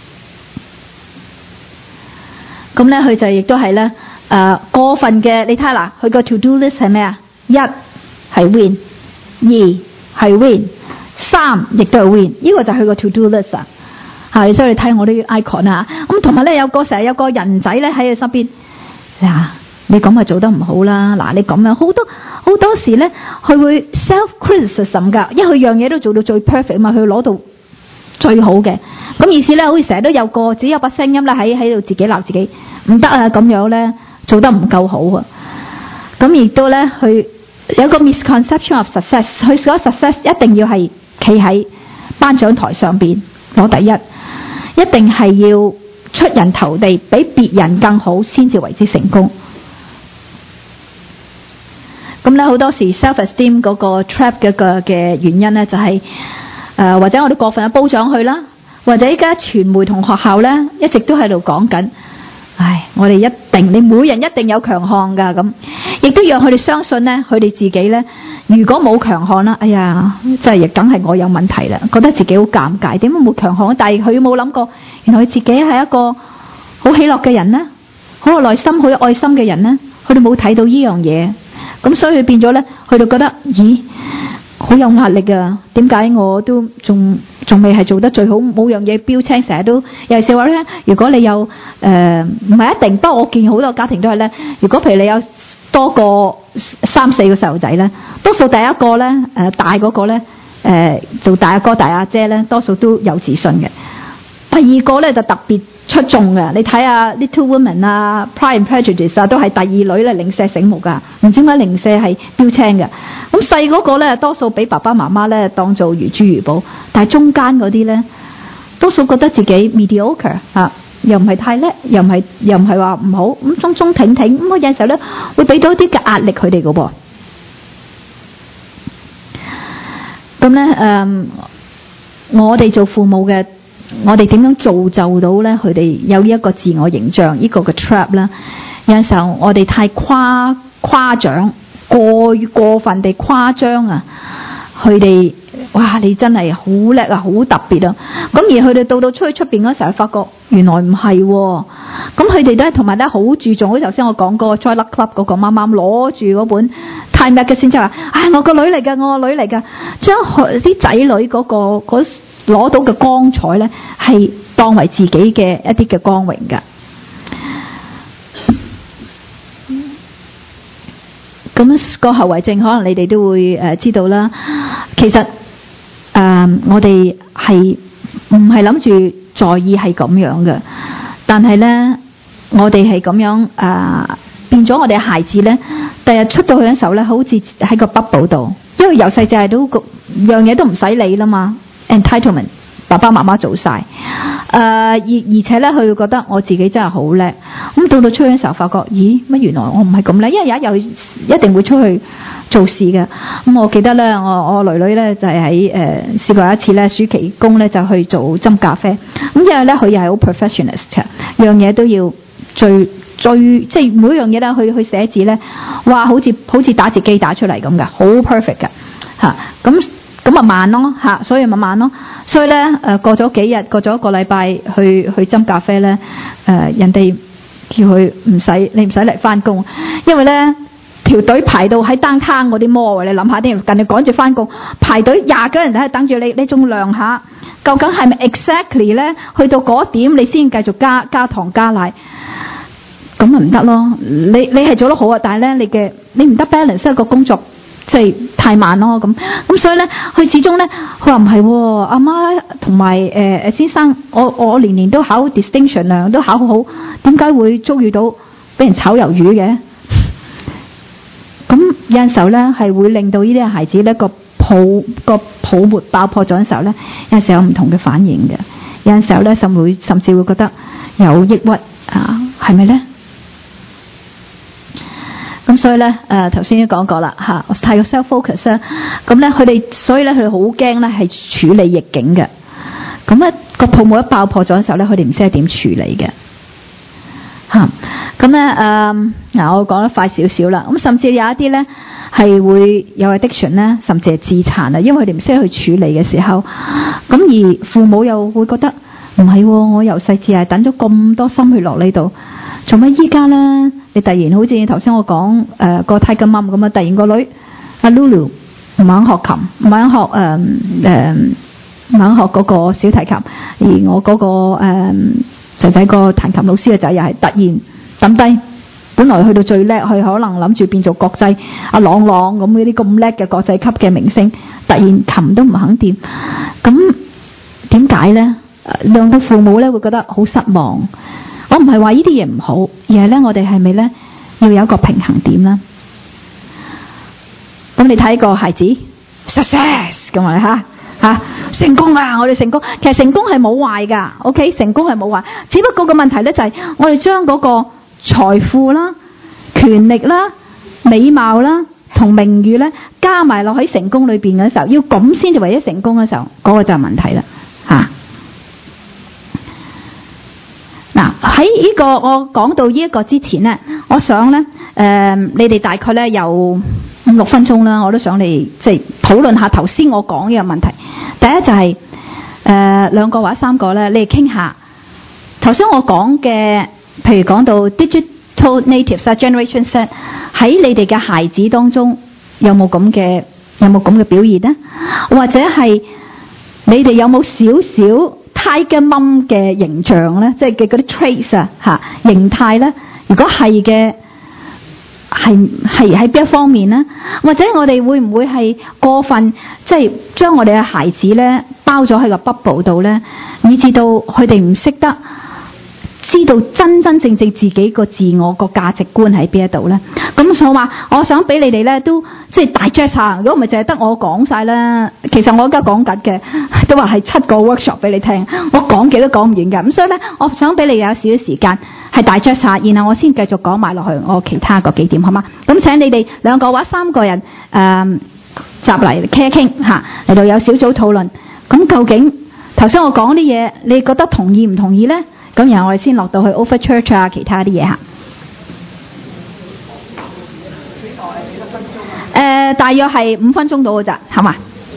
咁咧佢就亦都係咧過分嘅。你睇下嗱，佢個 to do list 係咩啊？一係 win， 二係 win， 三亦都係 win， 呢個就係佢個 to do list 啊！係，所以你睇我啲 icon 啊，咁同埋咧成日有個人仔咧喺佢身邊，嗱你咁係做得唔好啦，嗱你咁樣好多時咧，佢會 self criticism 噶，因為佢樣嘢都做到最 perfect 嘛，佢攞到最好嘅，咁意思咧好似成日都有個只有把聲音咧喺度自己鬧自己，唔得啊咁樣咧做得唔夠好啊，咁亦都咧佢。有個 misconception of success， 佢所 success 一定要係企喺頒獎台上邊攞第一，一定係要出人頭地，比別人更好先至為之成功。 咁咧好多時 self-esteem 嗰個 trap 嘅原因咧就係、或者我哋過分嘅褒獎佢啦，或者依家傳媒同學校咧一直都喺度講緊，我哋你每人一定有強項㗎咁，亦都讓佢哋相信咧，佢哋自己咧如果冇強項啦，真係梗係我有問題啦，覺得自己好尷尬，點解冇強項？但係佢冇諗過，原來佢自己係一個好喜樂嘅人咧，好有內心、好有愛心嘅人咧，佢哋冇睇到呢樣嘢。咁所以佢變咗咧，佢就覺得好有壓力啊！點解我都仲未係做得最好？冇樣嘢標青，成日都有時話咧，如果你有唔係一定，不過我見好多家庭都係咧，如果譬如你有多過3-4個細路仔咧，多數第一個咧大嗰個咧做大阿哥大阿姐咧，多數都有自信嘅。第二個咧就特別出眾嘅，你睇下 Little Women 啊 Pride and Prejudice 啊，都係第二女咧零舍醒目噶，唔知點解零舍係標青嘅。咁細嗰個咧多數俾爸爸媽媽咧當做如珠如寶，但係中間嗰啲咧多數覺得自己 mediocre 又唔係太叻，又唔係話唔好，咁中中挺挺，咁有時候咧會俾到啲嘅壓力佢哋嘅噃。咁咧我哋做父母嘅，我哋點樣造就到咧佢哋有呢一個自我形象呢個嘅 trap 啦？有陣時候我哋太誇張，過分地誇張啊！佢哋哇，你真係好叻啊，好特別啊！咁而佢哋到出去出邊嗰時候，發覺原來唔係喎。咁佢哋咧同埋咧好注重，好似頭先我講過 Joy Luck Club 嗰個媽媽攞住嗰本 Time Magazine 就話：我個女嚟㗎，我個女嚟㗎，將啲仔女嗰攞到嘅光彩咧，係當為自己嘅一啲嘅光榮㗎。咁個後遺症可能你哋都會知道啦。其實我哋係唔係諗住在意係咁樣嘅，但係咧我哋係咁樣變咗我哋嘅孩子咧，第日出到去嘅時候咧，好似喺個 bubble 度，因為由細就係都樣嘢都唔使理啦嘛 ，entitlement 爸爸媽媽做晒，而且咧佢會覺得我自己真係好叻，咁到出去嘅時候發覺，咦乜原來我唔係咁叻，因為有一定會出去做事嘅。咁我記得咧，我女女咧就係喺試過一次咧暑期工咧就去做斟咖啡，咁因為咧佢又係好 professionalist， 樣嘢都要最即係每樣嘢咧去寫字咧，哇好似打字機打出嚟咁噶，好 perfect 噶嚇咁咪慢咯所以咪慢咯。所以咧過咗幾日，過咗一個禮拜去斟咖啡咧，人哋叫佢你唔使嚟翻工，因為咧條隊排到喺downtown嗰啲摩，你諗下啲人近日趕住翻工，排隊20個人喺度等住你仲量下，究竟係咪 exactly 咧？去到嗰點你先繼續加糖加奶，咁咪唔得咯。你係做得好啊，但係咧你唔得 balance 一個工作。即係太慢咯，咁所以咧，佢始終咧，佢話唔係，阿媽同埋先生，我年都考 distinction 啊，都考好好，點解會遭遇到俾人炒魷魚嘅？咁有陣時候咧，係會令到呢啲孩子咧個泡沫爆破咗嘅時候咧，有陣時候有唔同嘅反應嘅，有陣時候咧甚至會覺得有抑鬱係咪咧？咁所以咧，頭先都講過啦嚇，我太過 self-focus 啦。咁咧，所以咧，佢哋好驚咧係處理逆境嘅。咁咧個泡沫一爆破咗嘅時候咧，佢哋唔識得點處理嘅嚇。咁咧我講得快少少啦。咁甚至有一啲咧係會有 addiction 咧，甚至係自殘啊，因為佢哋唔識得去處理嘅時候。咁而父母又會覺得唔係喎，我由細至係等咗咁多心血落呢度。做乜依家咧？你突然好似頭先我講個 Tiger Mum 咁啊！突然個女阿 Lulu 唔肯學琴，唔肯學唔肯學嗰個小提琴，而我嗰個仔仔個彈琴老師嘅仔又係突然抌低，本來去到最叻，佢可能諗住變做國際阿朗朗咁嗰啲咁叻嘅國際級嘅明星，突然琴都唔肯掂，咁點解咧？令到父母咧會覺得好失望。我唔係話呢啲嘢唔好，而係咧我哋係咪咧要有一個平衡點啦？咁你睇個孩子 success 咁啊吓成功啊！我哋成功，其實成功係冇壞噶 ，OK？ 成功係冇壞，只不過個問題咧就係我哋將嗰個財富啦、權力啦、美貌啦、 同名譽咧加埋落喺成功裏邊嘅時候，要咁先至為咗成功嘅時候，嗰個就係問題啦嚇。嗱，喺呢個我講到呢一個之前咧，我想咧你哋大概咧有5-6分鐘啦，我都想你即係討論下頭先我講呢個問題。第一就係2個或者3個咧，你哋傾下頭先我講嘅，譬如講到 digital natives 啊 generation Z 喺你哋嘅孩子當中有冇咁嘅表現呢？或者係你哋有冇少少 Tiger Mum 嘅形象咧，即係嘅嗰啲 traits 啊形態咧？如果係嘅，係喺邊一方面咧？或者我哋會唔會係過分即係將我哋嘅孩子咧包咗喺個 bubble 度咧，以至到佢哋唔識得知道真正自己個自我個價值觀喺邊一度咧？咁所以話，我想俾你哋咧都即係digest下。如果唔係淨係得我講晒啦，其實我而家講緊嘅都話係7個 workshop 俾你聽，我講幾都講唔完㗎。咁所以咧，我想俾你有少少時間係digest下，然後我先繼續講埋落去我其他個幾點，好嗎？咁請你哋2個或者3個人集嚟傾一傾嚇，嚟到有小組討論。咁究竟頭先我講啲嘢，你覺得同意唔同意咧？咁然後我哋先落到去 Over Church 啊，其他啲嘢嚇。大約係5分鐘到嘅咋，好嘛？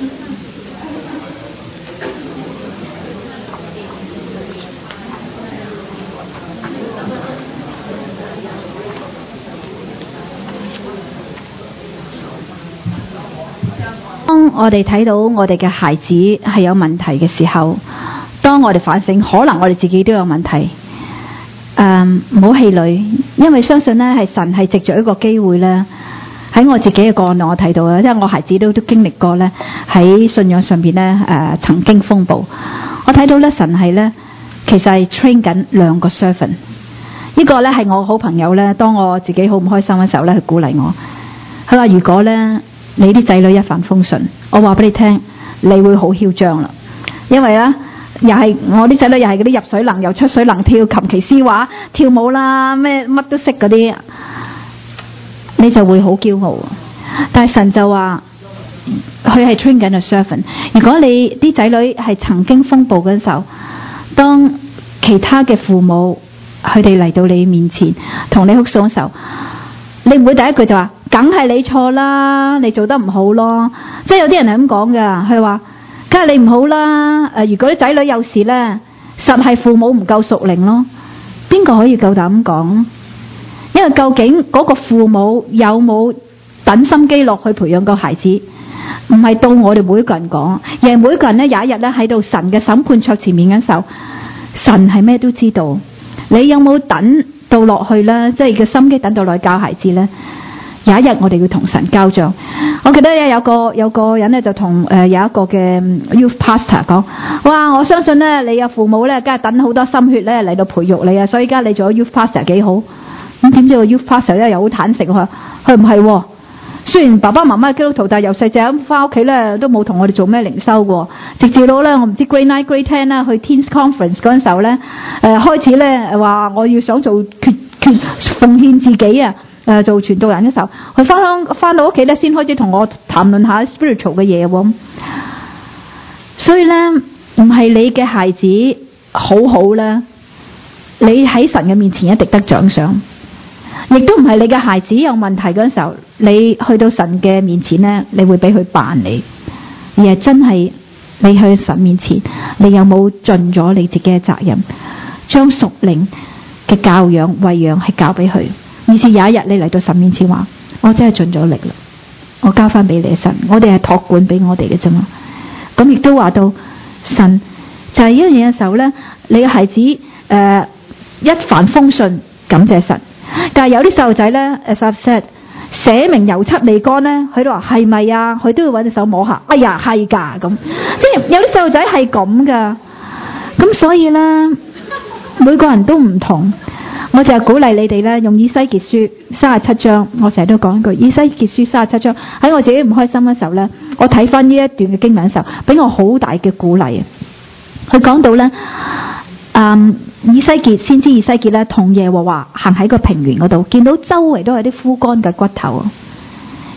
當我哋睇到我哋嘅孩子係有問題嘅時候，當我哋反省，可能我哋自己都有問題。唔好氣餒，因為相信咧係神係藉着一個機會咧，喺我自己嘅個案我睇到嘅，因為我孩子都經歷過咧喺信仰上邊咧曾經風暴。我睇到咧神係咧其實係 train 緊2個 servant。呢個咧係我好朋友咧，當我自己好唔開心嘅時候咧，去鼓勵我。佢話如果咧你啲仔女一帆風順，我話俾你聽，你會好囂張啦，因為咧。又係我啲仔女又係嗰啲入水能又出水能跳琴棋詩畫跳舞啦，咩乜都識嗰啲，你就會好驕傲。但係神就話佢係 train 緊個 servant。如果你啲仔女係曾經風暴嗰陣時候，當其他嘅父母佢哋嚟到你面前同你哭訴嘅時候，你唔會第一句就話梗係你錯啦，你做得唔好咯。即係有啲人係咁講㗎，佢話梗係你唔好啦！如果啲仔女有事咧，實係父母唔夠屬靈咯。邊個可以夠膽咁講？因為究竟嗰個父母有冇等心機落去培養個孩子，唔係到我哋每個人講，而係每個人咧有一日咧喺度神嘅審判桌前面嘅時候，神係咩都知道。你有冇等到落去咧？即係個心機等到落去教孩子咧？有一日我哋要同神交賬。我記得有個人咧就同有一個嘅 youth pastor 講，哇！我相信咧你有父母咧，梗係等好多心血咧嚟到培育你啊，所以而家你做咗 youth pastor 幾好。咁點知個 youth pastor 咧又好坦誠，佢唔係喎。雖然爸爸媽媽係基督徒，但係由細仔咁翻屋企咧都冇同我哋做咩靈修喎。直至到咧我唔知 grade 9 grade 10啦，去 teens conference 嗰陣時候咧，開始咧話我要想做奉獻自己啊。做傳道人嘅時候，佢翻到屋企咧，先開始同我談論下 spiritual 嘅嘢喎。所以咧，唔係你嘅孩子好好咧，你喺神嘅面前一定得獎賞；亦都唔係你嘅孩子有問題嗰陣時候，你去到神嘅面前咧，你會俾佢辦你，而係真係你去神面前，你有冇盡咗你自己嘅責任，將屬靈嘅教養、餵養係交俾佢。以至有一日你嚟到神面前話，我真係盡咗力啦，我交翻俾你神，我哋係託管俾我哋嘅啫嘛。咁亦都話到神就係呢樣嘢嘅時候咧，你嘅孩子一帆風順，感謝神。但係有啲細路仔咧，as I've said，寫明油漆未乾咧，佢都話係咪啊？佢都要揾隻手摸下，哎呀係㗎咁，即係有啲細路仔係咁㗎。咁所以咧，每個人都唔同。我就係鼓勵你哋咧，用以西結書37章，我成日都講一句，以西結書37章喺我自己唔開心嘅時候咧，我睇翻呢一段嘅經文嘅時候，俾我好大嘅鼓勵。佢講到咧，以西結先知以西結咧，同耶和華行喺個平原嗰度，見到周圍都係啲枯乾嘅骨頭，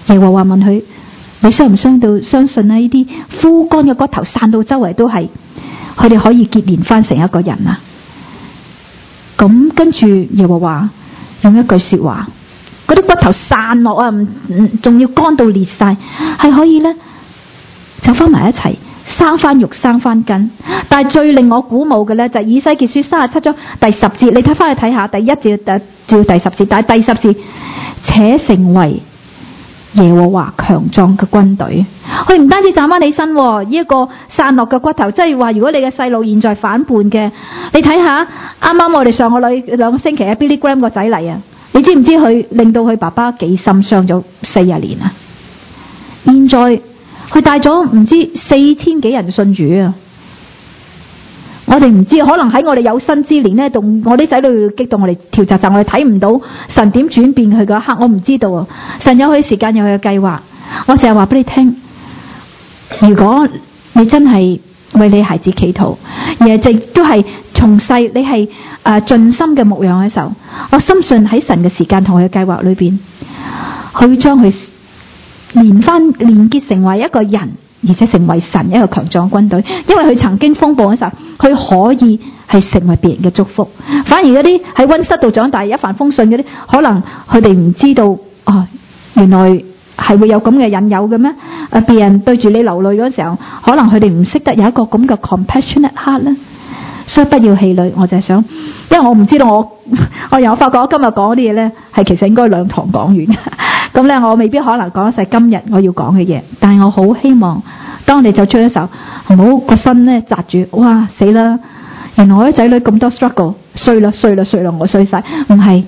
耶和華問佢：你相唔相信呢？呢啲枯乾嘅骨頭散到周圍都係，佢哋可以結連翻成一個人啊？咁跟住耶和華用一句說話，嗰啲骨頭散落啊，仲要乾到裂晒，係可以呢走翻埋一齊，生翻肉，生翻根。但係最令我鼓舞嘅呢，就係以西結書37章第10節，你睇翻去睇下，第1至第10節，但係第10節，且成為耶和華強壯嘅軍隊。佢唔單止站翻起身，呢一個散落嘅骨頭，即係話如果你嘅細路現在反叛嘅，你睇下啱啱我哋上個2個星期Billy Graham 個仔嚟啊，你知唔知佢令到佢爸爸幾心傷咗40年啊？現在佢帶咗唔知4000幾人信主啊！我哋唔知，可能喺我哋有生之年呢，同我啲仔女激動我哋調查站，我哋睇唔到神點轉變佢嗰一刻，我唔知道啊！神有佢時間，有佢嘅計劃。我成日話俾你聽，如果你真係為你孩子祈禱，而係亦都係從細你係盡心嘅牧養嘅時候，我深信喺神嘅時間同佢嘅計劃裏邊，佢會將佢連結成為一個人，而且成為神一個強壯軍隊。因為佢曾經風暴嘅時候，佢可以係成為別人嘅祝福。反而嗰啲喺溫室度長大一帆風順嗰啲，可能佢哋唔知道原來係會有咁嘅引誘嘅咩？別人對住你流淚嗰時候，可能佢哋唔識得有一個咁嘅 compassionate heart 咧。所以不要氣餒，我就係想，因為我唔知道我又發覺我今日講啲嘢咧，係其實應該2堂講完。咁咧，我未必可能講晒今日我要講嘅嘢，但係我好希望，當你走出嘅時候，唔好個身咧扎住，哇死啦！原來我啲仔女咁多 struggle， 衰啦，我衰晒，唔係，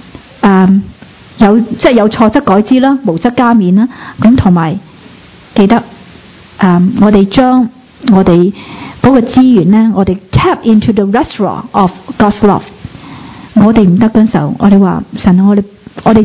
有錯則改之啦，無則加勉啦。咁同埋記得，我哋將我哋嗰個資源咧，我哋 tap into the reservoir of God's love。我哋唔得嗰時候，我哋話神啊，我哋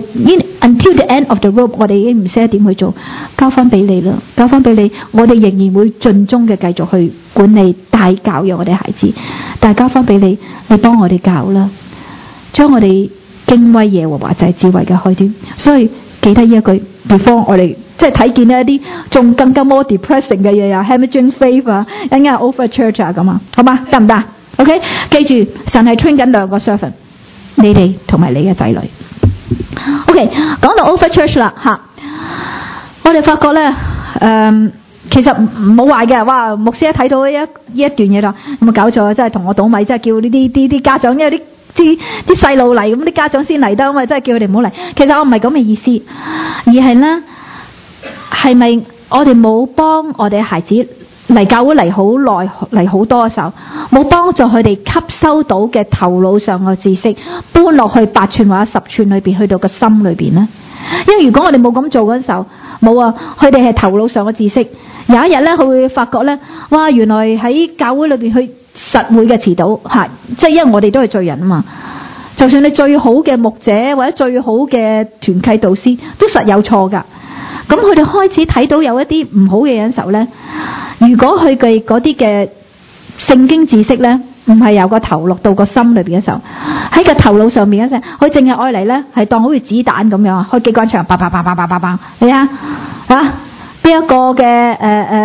until the end of the rope， 我哋已經唔識得點去做，交翻俾你啦，交翻俾你，我哋仍然會盡忠嘅繼續去管理大教養我哋孩子，但係交翻俾你，你幫我哋教啦，將我哋敬畏耶和華就係智慧嘅開端。所以記得呢一句 before 我哋即係睇見一啲仲更加 more depressing 嘅嘢啊 ，Hemorrhaging faith 啊，一陣間 over church 啊咁啊，好嘛？得唔得 ？OK， 記住神係 train 緊2個 servant， 你哋同埋你嘅仔女。OK， 講到 over church 啦吓，我哋發覺咧，其實冇壞嘅。哇，牧師一睇到呢一段嘢啦，有冇搞錯啊？真係同我倒米，真係叫呢啲家長，因為啲細路嚟，咁啲家長先嚟得，咁啊真係叫佢哋唔好嚟。其實我唔係咁嘅意思，而係咧，係咪我哋冇幫我哋孩子嚟教會嚟好耐嚟好多嘅時候，冇幫助佢哋吸收到嘅頭腦上嘅知識搬落去8寸或者10寸裏邊，去到個心裏邊呢？因為如果我哋冇咁做嗰陣時候，冇啊，佢哋係頭腦上嘅知識。有一日咧，佢會發覺咧，哇，原來喺教會裏邊去實會嘅遲到吓，即係因為我哋都係罪人啊嘛。就算你最好嘅牧者或者最好嘅團契導師，都實有錯噶。咁佢哋開始睇到有一啲唔好嘅嘢嘅時候咧，如果佢嘅嗰啲嘅聖經知識咧，唔係由個頭落到個心裏邊嘅時候，喺個頭腦上面嘅時候，佢淨係愛嚟咧，係當好似子彈咁樣開機關槍，叭叭叭叭叭叭叭，你啊邊一個嘅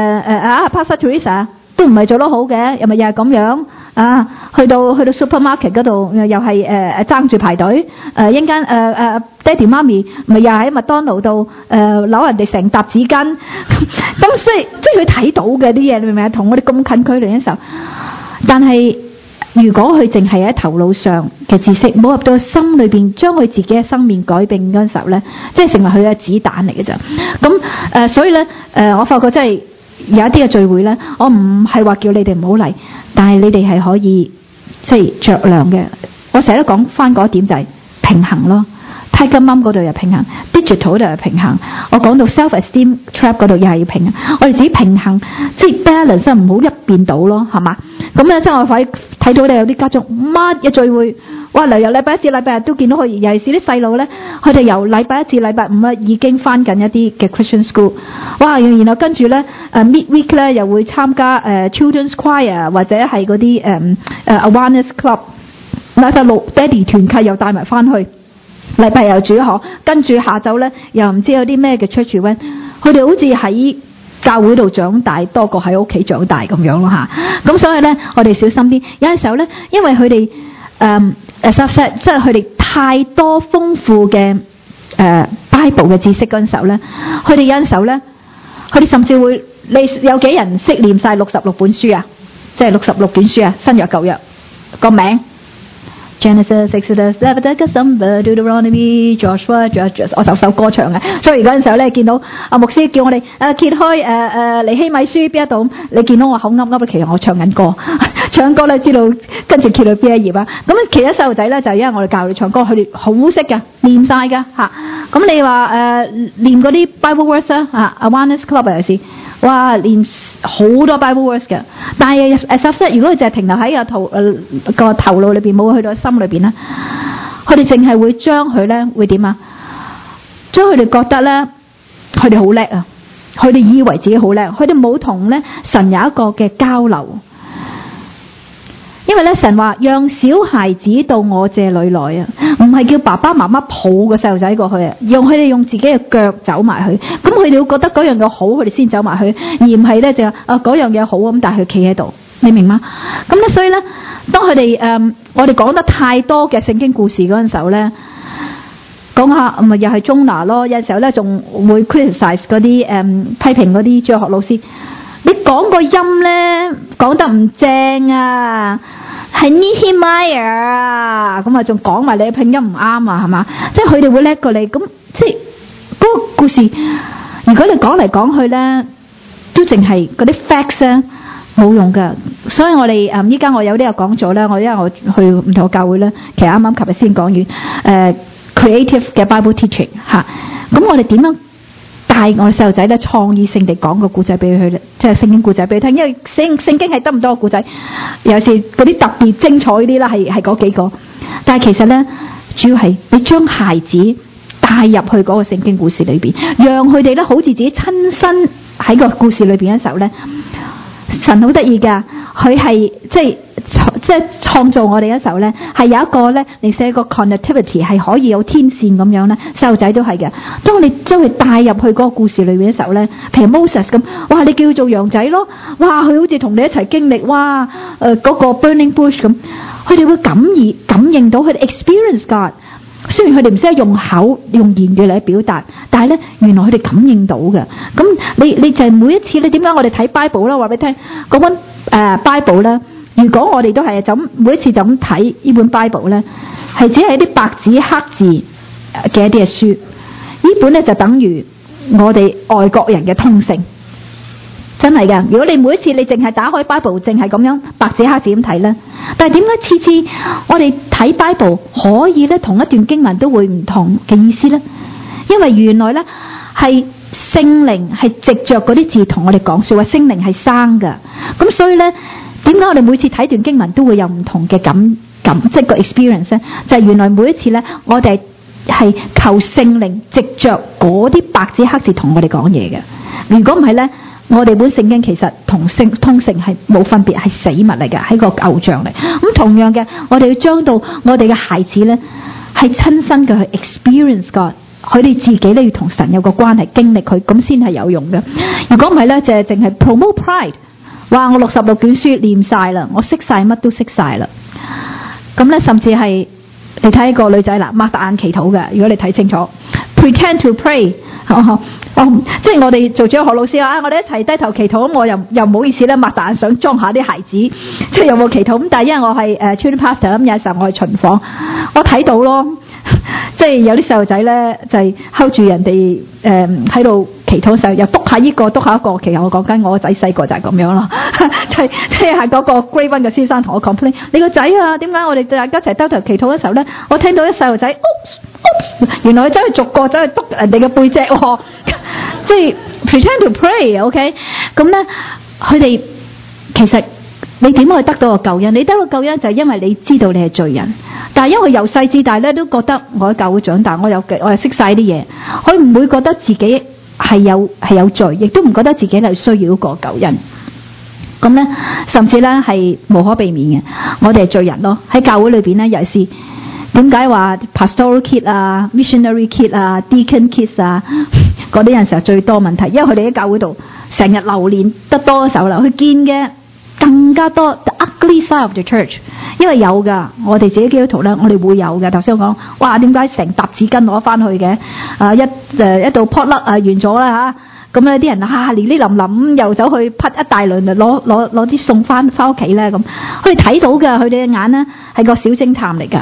Pastor Teresa 都唔係做得好嘅，又咪又係咁樣啊？去到 supermarket 嗰度又係爭住排隊，一陣間爹哋媽咪咪又喺麥當勞度攞人哋成沓紙巾，咁即係佢睇到嘅啲嘢，你明唔明啊？同我哋咁近距離嘅時候，但係如果佢淨係喺頭腦上嘅知識，冇入到心裏邊，將佢自己嘅生命改變嗰陣時候咧，即係成為佢嘅子彈嚟嘅咋。咁所以咧我發覺真係有一啲嘅聚會咧，我唔係話叫你哋唔好嚟，但係你哋係可以即係着量嘅。我成日都講翻嗰一點就係平衡咯。Tiger Mum 嗰度又平衡 ，Digital 嗰度又平衡。我講到 Self-Esteem Trap 嗰度又係要平衡。我哋自己平衡，即係 balance， 唔好一邊倒咯，係嘛？咁咧即係我快睇到你有啲家長乜嘢聚會，哇！由禮拜一至禮拜日都見到佢，尤其是啲細路咧，佢哋由禮拜一至禮拜五咧已經翻緊一啲嘅 Christian School， 哇！然後跟住咧midweek 咧又會參加Children's Choir 或者係嗰啲Awareness Club，禮拜六爹哋團契又帶埋翻去。 禮拜又主學，跟住下晝咧又唔知有啲咩嘅 church event，佢哋好似喺教會度長大多過喺屋企長大咁樣咯吓。咁所以咧，我哋小心啲。有陣時候咧，因為佢哋即係佢哋太多豐富嘅Bible 嘅知識嗰陣時候咧，佢哋有陣時候咧，佢哋甚至會，你有幾人識念晒66本書啊？即係66卷書啊，新約舊約個名。Genesis, Exodus, Leviticus, Numbers, Deuteronomy, Joshua, Judges， 我首歌唱嘅。所以嗰陣時候咧，見到阿牧師叫我哋揭開尼希米書邊一度，你見到我口噏噏，其實我唱緊歌，唱歌咧知道跟住揭到邊一頁啊。咁其他細路仔咧就因為我哋教佢哋唱歌，佢哋好識嘅，念晒㗎嚇。咁你話念嗰啲 Bible words 啊，Awareness Club 有時。哇！練好多 Bible words 嘅，但係如果佢就係停留喺個頭腦裏邊，冇去到心裏邊咧，佢哋淨係會將佢咧會點啊？將佢哋覺得咧，佢哋好叻啊！佢哋以為自己好叻，佢哋冇同咧神有一個嘅交流。因為咧神話讓小孩子到我這裏來啊，唔係叫爸爸媽媽抱個細路仔過去啊，讓佢哋用自己嘅腳走埋去，咁佢哋會覺得嗰樣嘢好，佢哋先走埋去，而唔係咧就嗰樣嘢好咁，但係佢企喺度，你明嗎？咁咧所以咧，當佢哋我哋講得太多嘅聖經故事嗰陣時候咧，講下咪又係中拿咯，有陣時候咧仲會 criticize 嗰啲批評嗰啲主學老師。你講個音咧講得唔正啊，係 Nehemiah 啊，咁啊仲講埋你嘅拼音唔啱啊，係嘛？即係佢哋會叻過你，咁即係嗰個故事，如果你講嚟講去咧，都淨係嗰啲 facts 咧冇用噶。所以我哋依家我有啲有講咗咧，因為我去唔同嘅教會咧，其實啱啱琴日先講完creative 嘅 Bible teaching 嚇，咁我哋點樣帶我哋細路仔咧創意性地講個故仔俾佢，即係聖經故仔俾佢聽，因為聖經係得唔多個故仔，有時嗰啲特別精彩啲啦，係嗰幾個。但係其實咧，主要係你將孩子帶入去嗰個聖經故事裏邊，讓佢哋咧好似自己親身喺個故事裏邊嘅時候咧，神好得意㗎，佢係即係創造我哋嘅時候咧，係有一個咧，你寫個 connectivity 係可以有天線咁樣咧，細路仔都係嘅。當你將佢帶入去嗰個故事裏面嘅時候咧，譬如 Moses 咁，哇！你叫佢做羊仔咯，哇！佢好似同你一齊經歷，哇！嗰個 burning bush 咁，佢哋會感應到佢哋 experience God。雖然佢哋唔識得用口用言語嚟表達，但係咧原來佢哋感應到嘅。咁你就係每一次，你點解我哋睇 Bible 啦？話俾你聽嗰本Bible 咧。如果我哋都係就每一次就咁睇呢本 Bible 咧，係只係一啲白紙黑字嘅一啲嘅書，呢本咧就等於我哋外國人嘅通勝，真係㗎。如果你每一次你淨係打開 Bible，淨係咁樣白紙黑字咁睇咧，但係點解次次我哋睇 Bible 可以咧同一段經文都會唔同嘅意思咧？因為原來咧係聖靈係藉着嗰啲字同我哋講說話，聖靈係生㗎，咁所以咧。點解我哋每次睇段經文都會有唔同嘅感，即係個 experience 咧？就係原來每一次咧，我哋係求聖靈藉着嗰啲白紙黑字同我哋講嘢嘅。如果唔係咧，我哋本聖經其實同通勝係冇分別，係死物嚟嘅，係個偶像嚟。咁同樣嘅，我哋要將到我哋嘅孩子咧，係親身嘅去 experience God，佢哋自己咧要同神有個關係，經歷佢，咁先係有用嘅。如果唔係咧，就係淨係 promote pride。哇！我66卷書念晒啦，我識晒乜都識晒啦。咁咧，甚至係你睇個女仔啦，擘大眼祈禱嘅。如果你睇清楚 ，pretend to pray，即係我哋做咗學老師啊，我哋一齊低頭祈禱。咁我又唔好意思咧，擘大眼想裝下啲孩子，即係有冇祈禱咁？但係因為我係children pastor，咁有時候我係巡訪，我睇到咯。即係有啲細路仔咧，就係 hold 住人哋喺度祈禱嘅時候，又督下呢個督下一個。其實我講緊我個仔細個就係咁樣咯，即係嗰個 Grade 1嘅先生同我 complain， 你個仔啊，點解我哋大家一齊兜頭祈禱嘅時候咧，我聽到啲細路仔，原來佢真係逐個走去督人哋嘅背脊，即係 pretend to pray，OK， 咁咧佢哋其實。你點可以得到個救恩？你得到救恩就係因為你知道你係罪人，但係因為由細至大咧都覺得我喺教會長大，我又識晒啲嘢，佢唔會覺得自己係有罪，亦都唔覺得自己係需要個救恩。咁咧，甚至咧係無可避免嘅，我哋係罪人咯。喺教會裏邊咧，尤其是點解話 pastoral kid 啊、missionary kid 啊、deacon kids 啊嗰啲人成日最多問題，因為佢哋喺教會度成日流連得多嘅時候啦，佢見嘅更加多 the ugly side of the church， 因為有㗎，我哋自己基督徒咧，我哋會有嘅。頭先我講，哇，點解成沓紙巾攞翻去嘅？一到 potluck 完咗啦嚇，咁咧啲人連呢淋淋又走去匹一大輪攞啲餸翻屋企咧咁，佢哋睇到㗎，佢哋嘅眼咧係個小偵探嚟㗎。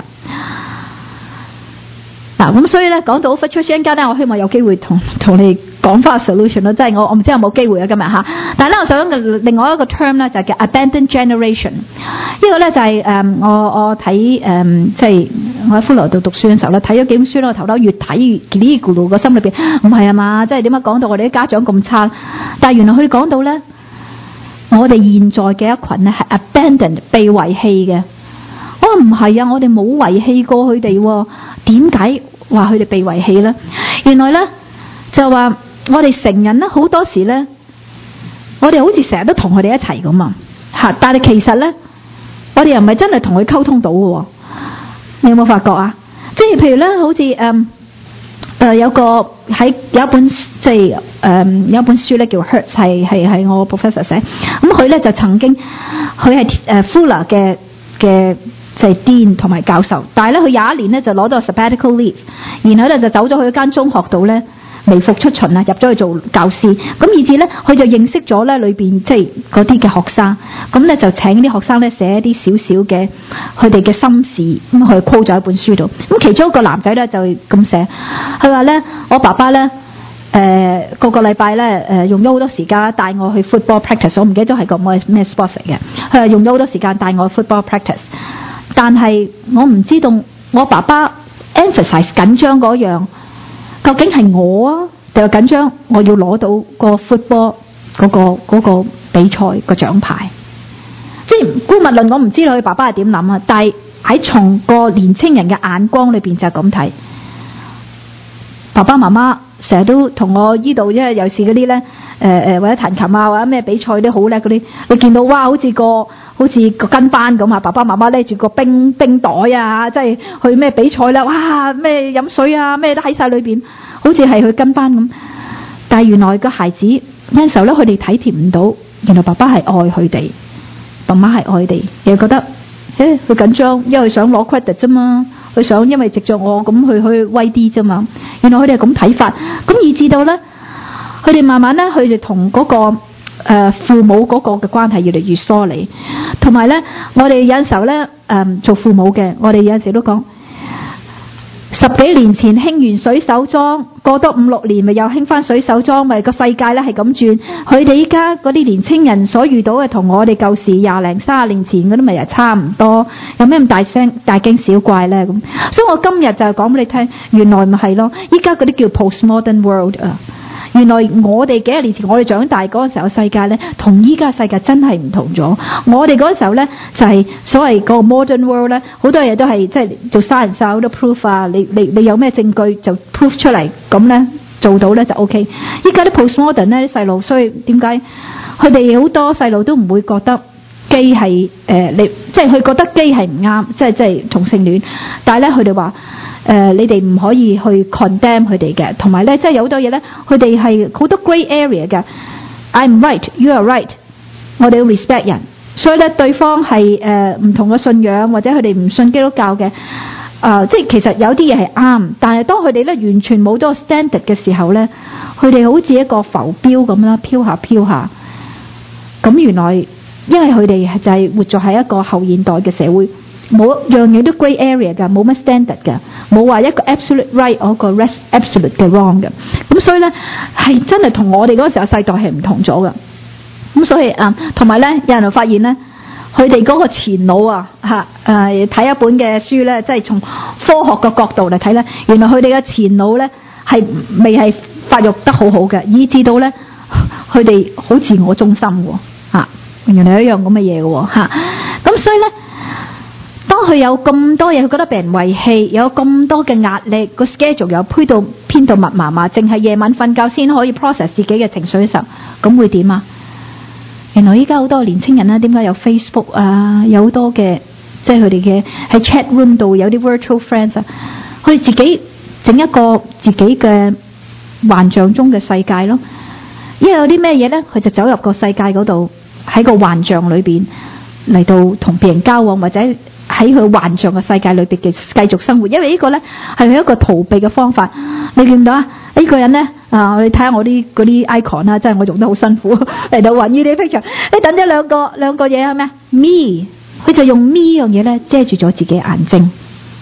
嗱，咁所以咧講到 church 一陣間咧，我希望有機會同你講翻 solution 咯，即係我唔知有冇機會啊今日嚇。但係咧，我想另外一個 term 咧就叫 abandoned generation。呢個咧就係我睇即係我喺富羅度讀書嘅時候咧，睇咗幾本書咧，我頭頭越睇越嘰哩咕嚕個心裏邊唔係啊嘛，即係點解講到我哋啲家長咁差？但係原來佢哋講到咧，我哋現在嘅一群咧係 abandoned 被遺棄嘅。我話唔係啊，我哋冇遺棄過佢哋喎。點解話佢哋被遺棄呢？原來呢，就話我哋成人呢，好多時呢，我哋好似成日都同佢哋一齊咁啊嚇，但係其實呢，我哋又唔係真係同佢溝通到嘅喎。你有冇發覺啊？即係譬如呢，好似有一本即係有一本書咧叫 Hurt， 係我 professor 寫。咁佢咧就曾經佢係Fuller 嘅就係 Dean 同埋教授，但係咧佢有一年咧就攞到 sabbatical leave， 然後咧就走咗去一間中學度咧微服出巡啊，入咗去做教師，咁以至咧佢就認識咗咧裏邊即係嗰啲嘅學生，咁咧就請啲學生咧寫一啲少少嘅佢哋嘅心事，咁佢 quote 咗一本書度，咁其中一個男仔咧就咁寫，佢話咧我爸爸咧個禮拜咧用咗好多時間帶我去 football practice， 我唔記得咗係個咩 sports 嚟嘅，佢話用咗好多時間帶我去 football practice。但係我唔知道我爸爸 emphasize 緊張嗰樣，究竟係我啊定係緊張我要攞到個 football 嗰個比賽個獎牌？即係姑勿論，我唔知道佢爸爸係點諗啊。但係喺從個年青人嘅眼光裏邊就係咁睇，爸爸媽媽成日都同我依度，因為有時嗰啲咧或者彈琴啊或者咩比賽啲好叻嗰啲，你見到哇好似個跟班咁啊，爸爸媽媽拎住個冰袋啊，即係去咩比賽啦，哇咩飲水啊咩都喺晒裏邊，好似係去跟班咁。但係原來個孩子有陣時候咧，佢哋體貼唔到，原來爸爸係愛佢哋，媽媽係愛佢哋，又覺得佢緊張，因為想攞 credit 啫嘛，佢想因為藉着我咁去威啲啫嘛。原來佢哋係咁睇法，咁以至到咧，佢哋慢慢咧，佢哋同嗰個父母嗰個嘅關係越嚟越疏離，同埋咧，我哋有陣時候咧，做父母嘅，我哋有陣時都講，10幾年前興完水手裝，過多5、6年咪又興翻水手裝，咪個世界咧係咁轉。佢哋依家嗰啲年青人所遇到嘅，同我哋舊時20零30年前嗰啲咪又差唔多，有咩咁大驚小怪咧咁？所以我今日就講俾你聽，原來咪係咯，依家嗰啲叫 postmodern world 啊。原來我哋幾十年前我哋長大嗰個時候世界咧，同依家世界真係唔同咗。我哋嗰時候咧就係所謂個 modern world 咧，好多嘢都係即係做 science 好多 proof 啊，你有咩證據就 proof 出嚟，咁咧做到咧就 OK。依家啲 postmodern 咧啲細路，所以點解佢哋好多細路都唔會覺得基係即係佢覺得基係唔啱，即係同性戀，但係咧佢哋話。你哋唔可以去 condemn 佢哋嘅，同埋咧，即係有好多嘢咧，佢哋係好多 grey area 嘅。I'm right, you are right。我哋要 respect 人，所以咧，對方係唔同嘅信仰或者佢哋唔信基督教嘅，即係其實有啲嘢係啱，但係當佢哋咧完全冇咗個 standard 嘅時候咧，佢哋好似一個浮標咁啦，飄下飄下。咁原來因為佢哋就係活在喺一個後現代嘅社會。冇樣嘢都 grey area 㗎，冇乜 standard 㗎，冇話一個 absolute right 或個 absolute 嘅 wrong 嘅。咁所以咧係真係同我哋嗰個時候世代係唔同咗㗎。咁所以同埋咧，有人就發現咧，佢哋嗰個前腦啊睇一本嘅書咧，即係從科學嘅角度嚟睇咧，原來佢哋嘅前腦咧係未係發育得好好嘅，以至到咧佢哋好自我中心喎原來有一樣咁嘅嘢嘅喎咁所以咧。當佢有咁多嘢，佢覺得被人遺棄，有咁多嘅壓力，個 schedule 又編到密麻麻，淨係夜晚瞓覺先可以 process 自己嘅情緒嘅時候，咁會點啊？原來依家好多年青人咧，點解有 Facebook 啊，有好多嘅即係佢哋嘅喺 chat room 度有啲 virtual friends 啊，佢哋自己整一個自己嘅幻象中嘅世界咯。因為有啲咩嘢咧，佢就走入個世界嗰度，喺個幻象裏邊嚟到同別人交往，或者喺佢幻象嘅世界裏邊嘅繼續生活。因為呢個咧係佢一個逃避嘅方法。你見唔到啊？呢個人咧啊，你睇下我啲嗰啲 icon 啦，真係我用得好辛苦嚟到揾呢啲 picture。你等咗兩個嘢係咩 ？me， 佢就用 me 樣嘢咧遮住咗自己眼睛。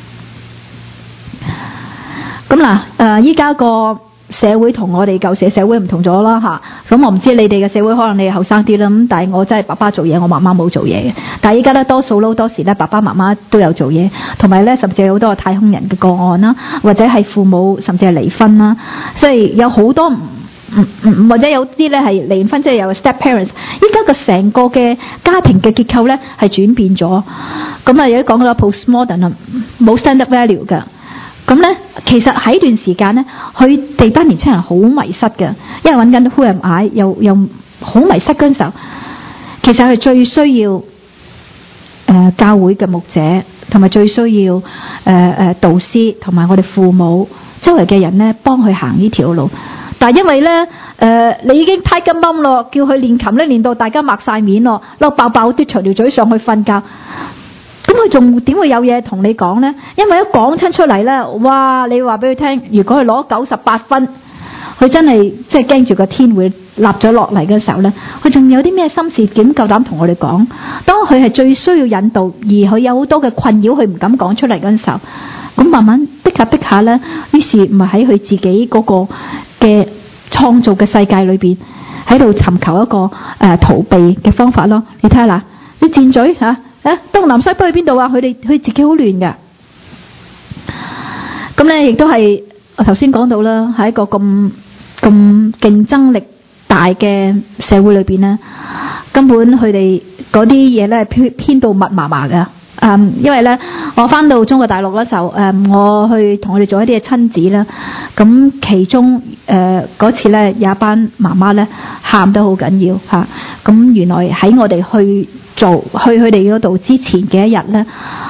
咁嗱，依家個社會同我哋舊時社會唔同咗啦嚇。咁我唔知你哋嘅社會，可能你後生啲啦。咁但係我真係爸爸做嘢，我媽媽冇做嘢嘅。但係依家咧多數好多時咧，爸爸媽媽都有做嘢，同埋咧甚至有好多太空人嘅個案啦，或者係父母甚至係離婚啦。所以有好多或者有啲咧係離婚，即係有 step parents。依家個成個嘅家庭嘅結構咧係轉變咗。咁啊，有啲講到 postmodern 啊，冇 standard value 㗎。咁咧，其實喺段時間咧，佢哋班年青人好迷失嘅，因為揾緊 Who am I，又好迷失嗰陣時候，其實係最需要教會嘅牧者，同埋最需要導師同埋我哋父母周圍嘅人咧幫佢行呢條路。但係因為咧你已經太緊掹咯，叫佢練琴咧練到大家擘晒面咯，嬲爆爆嘟長條嘴上去瞓覺。咁佢仲點會有嘢同你講呢？因為一講親出嚟呢，哇！你話俾佢聽，如果佢攞98分，佢真係即係驚住個天會立咗落嚟嘅時候呢，佢仲有啲咩心事點夠膽同我哋講？當佢係最需要引導，而佢有好多嘅困擾，佢唔敢講出嚟嗰陣時候，咁慢慢逼下呢，於是唔係喺佢自己嗰個嘅創造嘅世界裏邊，喺度尋求一個逃避嘅方法咯。你睇下嗱，啲箭嘴嚇。東南西北去邊度啊？佢自己好亂㗎。咁咧亦都係我頭先講到啦，喺一個咁競爭力大嘅社會裏邊咧，根本佢哋嗰啲嘢咧編到密麻麻㗎。因為咧我翻到中國大陸嗰時候，我去同佢哋做一啲嘅親子啦。咁其中嗰次咧有一班媽媽咧喊得好緊要嚇。咁原來喺我哋去佢哋嗰度之前嘅一日咧，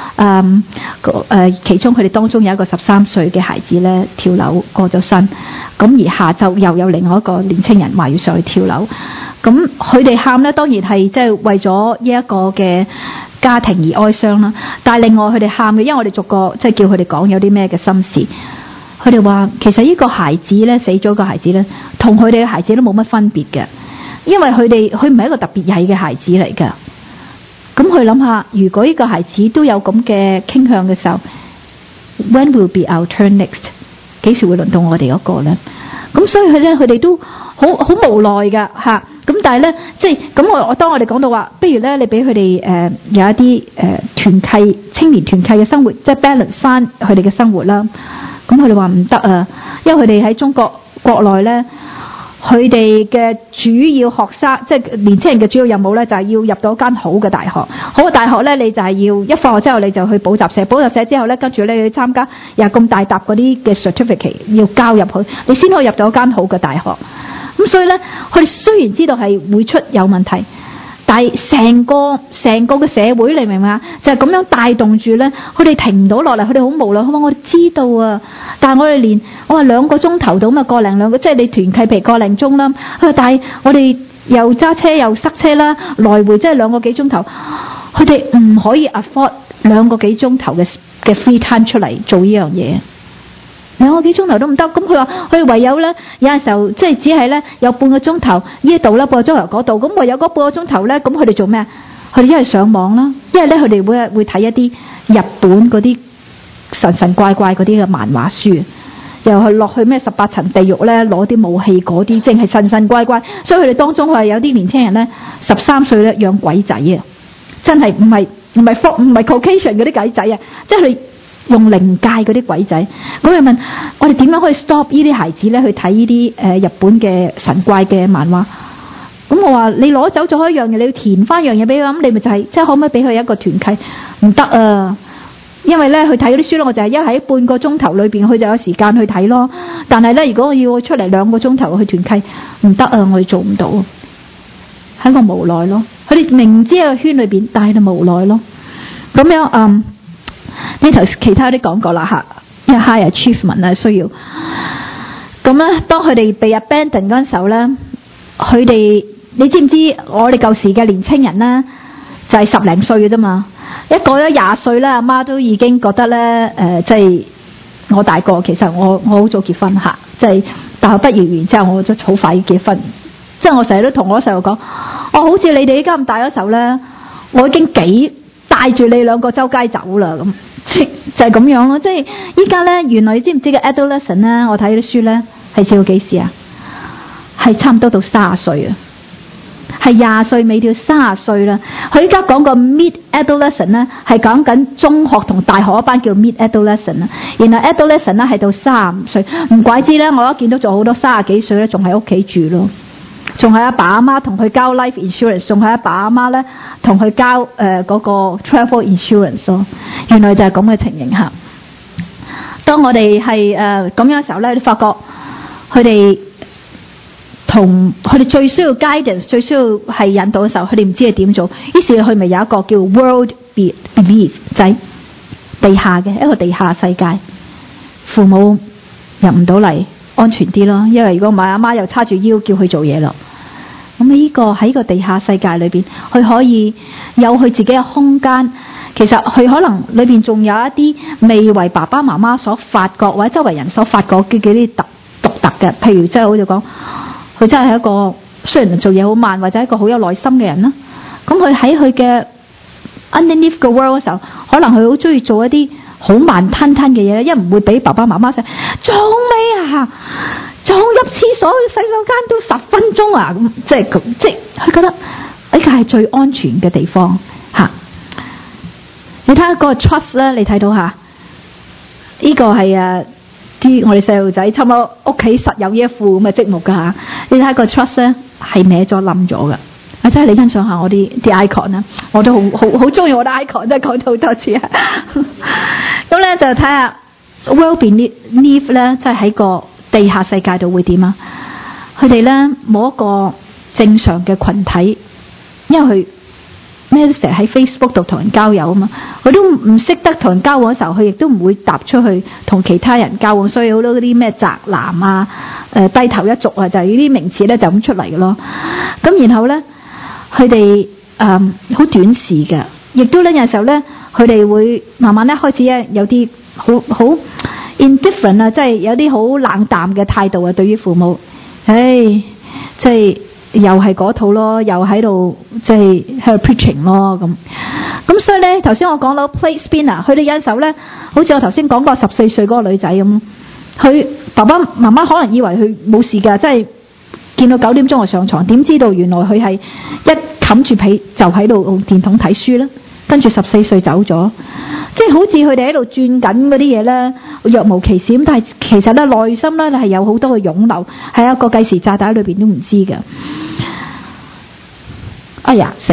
其中佢哋當中有一個13歲嘅孩子咧跳樓過咗身。咁而下晝又有另外一個年青人話要上去跳樓。咁佢哋喊咧，當然係即係為咗呢一個嘅家庭而哀傷啦。但係另外佢哋喊嘅，因為我哋逐個即係叫佢哋講有啲咩嘅心事。佢哋話其實呢個孩子咧，死咗個孩子咧，同佢哋嘅孩子都冇乜分別嘅，因為佢唔係一個特別曳嘅孩子嚟㗎。咁佢諗下，如果呢個孩子都有咁嘅傾向嘅時候 ，When will be our turn next？ 幾時會輪到我哋嗰個咧？咁所以佢哋都好無奈㗎嚇。咁但係咧，即係咁當我哋講到話，不如咧你俾佢哋有一啲團契青年團契嘅生活，即係 balance 翻佢哋嘅生活啦。咁佢哋話唔得啊，因為佢哋喺中國國內咧。佢哋嘅主要學生，即係年青人嘅主要任務咧，就係要入到一間好嘅大學。好嘅大學咧，你就係要一放學之後你就去補習社，補習社之後咧，跟住咧去參加又咁大沓嗰啲嘅 certificate 要交入去，你先可以入到一間好嘅大學。咁所以咧，佢哋雖然知道係會出有問題，但係成個嘅社會你明唔明啊？就係咁樣帶動住咧，佢哋停唔到落嚟，佢哋好無奈。佢話我哋知道啊，但係我話2個鐘頭到嘛，個零兩個，即係你團契譬如個零鐘啦。但係我哋又揸車又塞車啦，來回即係2個幾鐘頭，佢哋唔可以 afford 2個幾鐘頭嘅 free time 出嚟做呢樣嘢。2個幾鐘頭都唔得，咁佢話佢唯有咧，有陣時候即係只係咧有半個鐘頭呢度啦，半個鐘頭嗰度，咁唯有嗰半個鐘頭咧，咁佢哋做咩？佢哋一係上網啦，一係咧佢哋會睇一啲日本嗰啲神怪怪嗰啲嘅漫畫書，又去落去咩18層地獄咧，攞啲武器嗰啲，淨係神怪怪。所以佢哋當中佢係有啲年青人咧，13歲咧養鬼仔啊，真係唔係 Caucasian 嗰啲鬼仔啊，即係佢。用靈界嗰啲鬼仔，咁佢問我哋點樣可以 stop 呢啲孩子咧去睇呢啲日本嘅神怪嘅漫畫？咁我話你攞走咗一樣嘢，你要填翻樣嘢俾佢，咁你咪就係即係可唔可以俾佢一個團契？唔得啊，因為咧佢睇嗰啲書咧，我就係一喺半個鐘頭裏邊，佢就有時間去睇咯。但係咧，如果我要出嚟2個鐘頭去團契，唔得啊，我哋做唔到，係一個無奈咯。佢哋明知喺個圈裏邊，但係就無奈咯。 咁樣呢頭其他都講過啦嚇，一 high achievement 啊需要。咁咧，當佢哋被 abandon 嗰陣時候咧，佢哋你知唔知我哋舊時嘅年青人咧就係10零歲嘅啫嘛，一過咗20歲咧，阿媽都已經覺得咧即係我大個，其實我好早結婚嚇，即係大學畢業完之後我就好快要結婚。即係我成日都同我細路講，我好似你哋依家咁大嗰時候咧，我已經帶住你兩個周街走啦咁，就係咁樣咯。即係依家咧，原來你知唔知嘅 adolescent 咧？我睇啲書咧係至到幾時啊？係差唔多到30歲啊，係20歲尾到30歲啦。佢依家講個 mid adolescent 咧，係講緊中學同大學一班叫 mid adolescent 啦。然後 adolescent 咧係到35歲，唔怪之咧，我一見到仲好多30幾歲咧，仲喺屋企住咯。仲係阿爸阿媽同佢交 life insurance， 仲係阿爸阿媽咧同佢交嗰個 travel insurance 咯。原來就係咁嘅情形下。當我哋係咁樣嘅時候咧，你發覺佢哋最需要 guidance， 最需要係引導嘅時候，佢哋唔知係點做。於是佢咪有一個叫 world belief， 就係地下嘅一個地下世界，父母入唔到嚟。安全啲咯，因為如果唔係阿媽又叉住腰叫佢做嘢咯。咁呢個喺個地下世界裏邊，佢可以有佢自己嘅空間。其實佢可能裏邊仲有一啲未為爸爸媽媽所發覺或者周圍人所發覺嘅啲獨特嘅，譬如即係好似講，佢真係一個雖然做嘢好慢或者一個好有耐心嘅人啦。咁佢喺佢嘅 underneath the world 嘅時候，可能佢好中意做一啲好慢吞吞嘅嘢，因為唔會俾爸爸媽媽食。做咩啊？做入廁所去洗手間都10分鐘啊！咁即係佢覺得呢個係最安全嘅地方嚇。你睇下個 trust 咧，你睇到嚇？呢個係啲我哋細路仔差唔多屋企實有呢一副咁嘅積木㗎嚇。你睇下個 trust 咧係歪咗冧咗㗎。啊！真係你欣賞下我啲 icon 啊，我都好中意我啲 icon，真係講到好多次啊。咁咧就睇下 world beneath 咧，即係喺個地下世界度會點啊？佢哋咧冇一個正常嘅群體，因為佢咩都成日喺 Facebook 度同人交友啊嘛，佢都唔識得同人交往嘅時候，佢亦都唔會踏出去同其他人交往，所以好多嗰啲咩宅男啊、低頭一族啊，就係呢啲名詞咧就咁出嚟嘅咯。咁然後咧。佢哋好短視嘅，亦都咧有時候咧，佢哋會慢慢咧開始咧有啲好 indifferent 啊，即係有啲好冷淡嘅態度啊，對於父母，即係又係嗰套咯，又喺度即係喺度 preaching 咯咁所以咧，頭先我講到 plate spinner，佢哋有時候咧，好似我頭先講過14歲嗰個女仔咁，佢爸爸媽媽可能以為佢冇事㗎，即係。見到9點鐘就上床，點知道原來佢係一冚住被就喺度用電筒睇書啦。跟住14歲走咗，即係好似佢哋喺度轉緊嗰啲嘢咧，若無其事咁。但係其實咧內心咧係有好多嘅湧流，喺一個計時炸彈裏邊都唔知㗎。哎呀死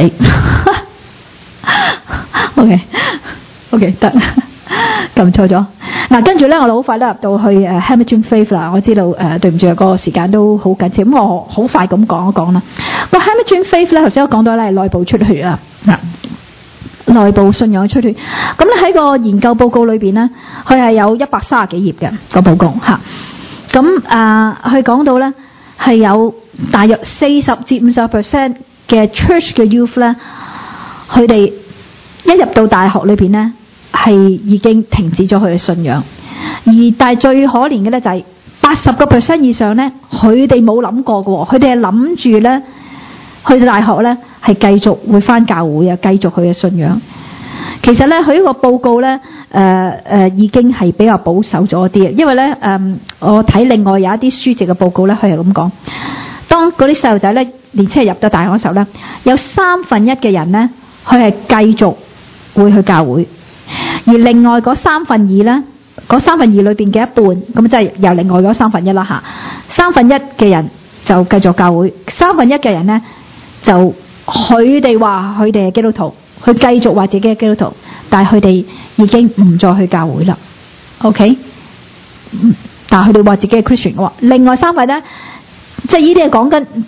！OK 得。撳錯咗嗱，跟住咧我哋好快咧入到去Hamilton Faith 啦。我知道對唔住個時間都好緊張，咁我好快咁講一講啦。個 Hamilton Faith 咧頭先我講到咧係內部出血啊，內部信仰出血。咁咧喺個研究報告裏邊咧，佢係有130幾頁嘅個報告嚇。咁佢講到咧係有大約40至50% 嘅 church 嘅 youth 咧，佢哋一入到大學裏邊咧。係已經停止咗佢嘅信仰，但係最可憐嘅咧就係80% 以上咧，佢哋冇諗過嘅，佢哋係諗住咧去到大學咧係繼續會返教會啊，繼續佢嘅信仰。其實咧佢呢個報告咧已經係比較保守咗啲，因為咧我睇另外有一啲書籍嘅報告咧，佢係咁講，當嗰啲細路仔咧年青人入到大學嘅時候咧，有1/3嘅人咧佢係繼續會去教會。而另外嗰2/3咧，嗰2/3裏邊嘅一半，咁即係由另外嗰1/3啦嚇。1/3嘅人就繼續教會，1/3嘅人咧就佢哋話佢哋係基督徒，佢繼續話自己係基督徒，但係佢哋已經唔再去教會啦。OK， 但係佢哋話自己係 Christian 嘅話，另外3/3咧，即係呢啲係講緊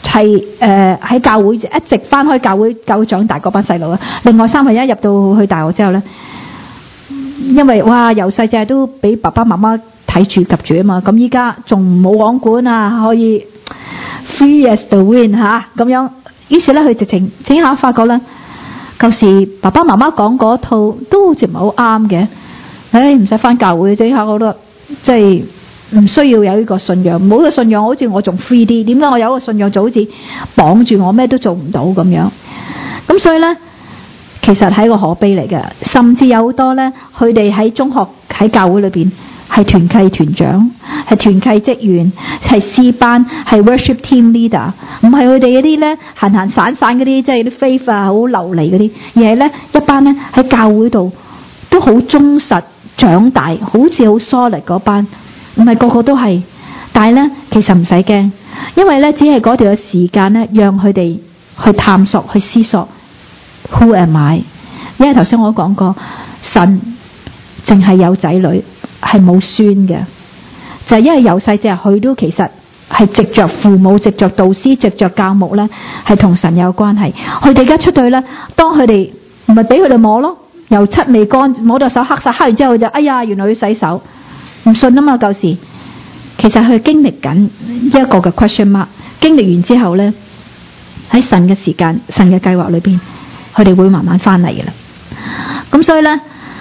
係喺教會一直翻開教會長大嗰班細路啊。另外1/3入到去大學之後咧，因為哇由細隻都俾爸爸媽媽睇住及住啊嘛，咁依家仲冇網管啊，可以 free as the wind 咁樣。於是咧佢直情整下發覺咧，舊時爸爸媽媽講嗰套都好似唔係好啱嘅，唔使翻教會，整下我都即係唔需要有呢個信仰，冇個信仰好似我仲 free 啲，點解我有個信仰就好似綁住我咩都做唔到咁樣？咁所以咧，其實係一個可悲嚟嘅，甚至有好多咧，佢哋喺中學喺教會裏邊係團契團長，係團契職員，係詩班，係 worship team leader， 唔係佢哋嗰啲咧閒閒散散嗰啲，即係啲 faith 啊好流利嗰啲，而係咧一班咧喺教會度都好忠實長大，好似好 solid 嗰班。唔係個個都係，但係咧其實唔使驚，因為咧只係嗰段嘅時間咧，讓佢哋去探索、去思索 Who am I？ 因為頭先我講過，神淨係有仔女，係冇孫嘅，就係因為由細隻佢都其實係藉着父母、藉着導師、藉着教牧咧，係同神有關係。佢哋而家出去咧，當佢哋唔係俾佢哋摸咯，油漆未乾，摸到手黑晒，黑完之後就哎呀，原來要洗手。唔信啊嘛，舊時其實佢經歷緊一個嘅 question mark， 經歷完之後呢，喺神嘅時間、神嘅計劃裏邊，佢哋會慢慢翻嚟嘅啦。咁所以呢，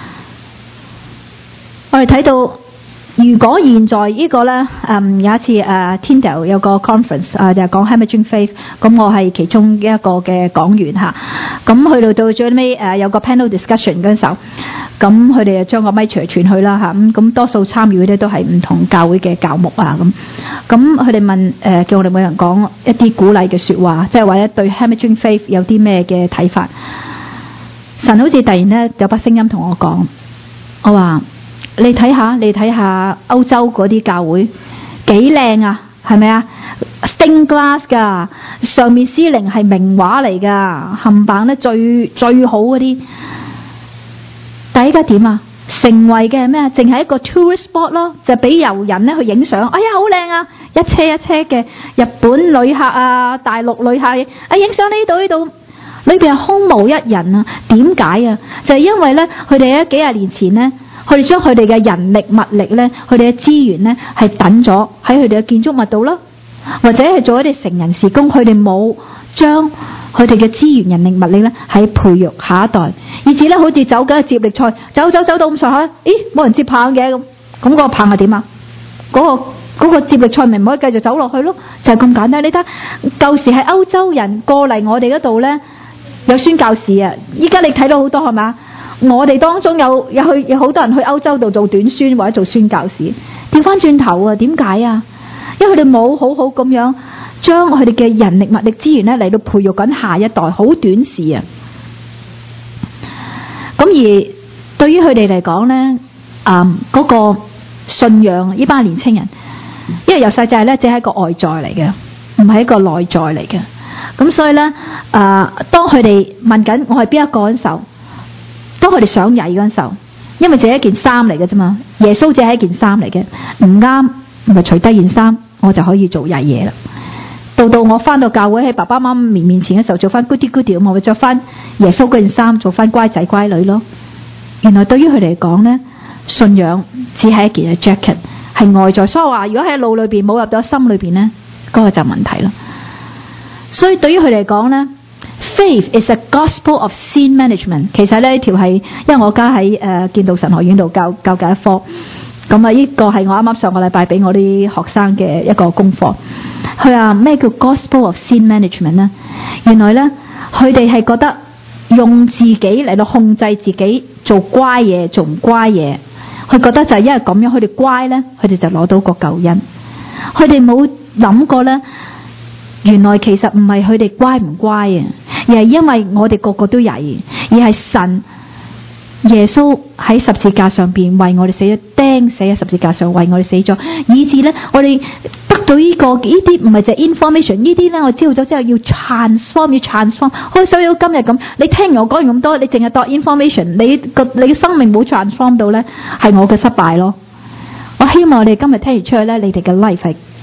我哋睇到，如果現在呢個呢，有一次Tyndale 有個 conference 就係講 Hemorrhaging Faith， 咁我係其中一個嘅講員嚇。咁去到最尾有個 panel discussion 嗰陣時候。咁佢哋就將個咪傳嚟傳去啦嚇，咁多數參與嗰啲都係唔同教會嘅教牧啊咁佢哋問叫我哋每人講一啲鼓勵嘅説話，即係或者對 Hemorrhaging Faith 有啲咩嘅睇法。神好似突然咧有把聲音同我講，我話你睇下歐洲嗰啲教會幾靚啊，係咪啊 ？Stained glass 㗎，上面司靈係名畫嚟㗎，冚棒咧最好嗰啲。但係依家點啊？成為嘅咩啊？淨係一個 tourist spot 咯，就俾遊人咧去影相。哎呀，好靚啊！一車一車嘅日本旅客啊、大陸旅客，影相呢度，裏邊係空無一人啊！點解啊？就係因為咧，佢哋喺幾廿年前咧，佢哋將佢哋嘅人力物力咧，佢哋嘅資源咧，係等咗喺佢哋嘅建築物度啦，或者係做一啲成人事工，佢哋冇將佢哋嘅資源、人力、物力咧，喺培育下一代，以至咧好似走緊接力賽，走到咁上下，咦冇人接棒嘅咁嗰個棒係點啊？嗰個接力賽咪唔可以繼續走落去咯？就係咁簡單。你睇舊時係歐洲人過嚟我哋嗰度咧，有宣教士啊！依家你睇到好多係嘛？我哋當中有好多人去歐洲度做短宣或者做宣教士，調翻轉頭啊？點解啊？因為佢哋冇好好咁樣將佢哋嘅人力物力資源咧嚟到培育緊下一代，好短視啊！咁而對於佢哋嚟講咧，嗰個信仰呢班年青人，因為由細就係咧，只係一個外在嚟嘅，唔係一個內在嚟嘅。咁所以咧，當佢哋問緊我係邊一個嗰陣時候，當佢哋想曳嗰陣時候，因為只係一件衫嚟嘅啫嘛，耶穌只係一件衫嚟嘅，唔啱咪除低件衫，我就可以做曳嘢啦。到我翻到教會喺爸爸媽媽面前嘅時候，做翻 goody goody 咁，我咪着翻耶穌嗰件衫，做翻乖仔乖女咯。原來對於佢哋嚟講咧，信仰只係一件 jacket， 係外在。所以話如果喺腦裏邊冇入到心裏邊咧，嗰個就問題啦。所以對於佢哋嚟講咧， Faith is a gospel of sin management。其實呢條係因為我家喺建道神學院度教嘅一科。咁呢個係我啱啱上個禮拜俾我啲學生嘅一個功課。佢話咩叫 Gospel of Sin Management 呢？原來呢，佢哋係覺得用自己嚟到控制自己做乖嘢，做唔乖嘢。佢覺得就係因為咁樣，佢哋乖呢，佢哋就攞到個救恩。佢哋冇諗過呢，原來其實唔係佢哋乖唔乖啊，而係因為我哋個個都曳，而係神。耶穌喺十字架上邊為我哋死咗，釘死喺十字架上為我哋死咗，以致咧我哋得到呢啲唔係就係 information， 呢啲咧我知道咗之後要 transform， 好似所以今日咁，你聽完我講完咁多，你淨係當 information， 你嘅生命冇 transform 到咧，係我嘅失敗咯。我希望我哋今日聽完出去咧，你哋嘅 life 係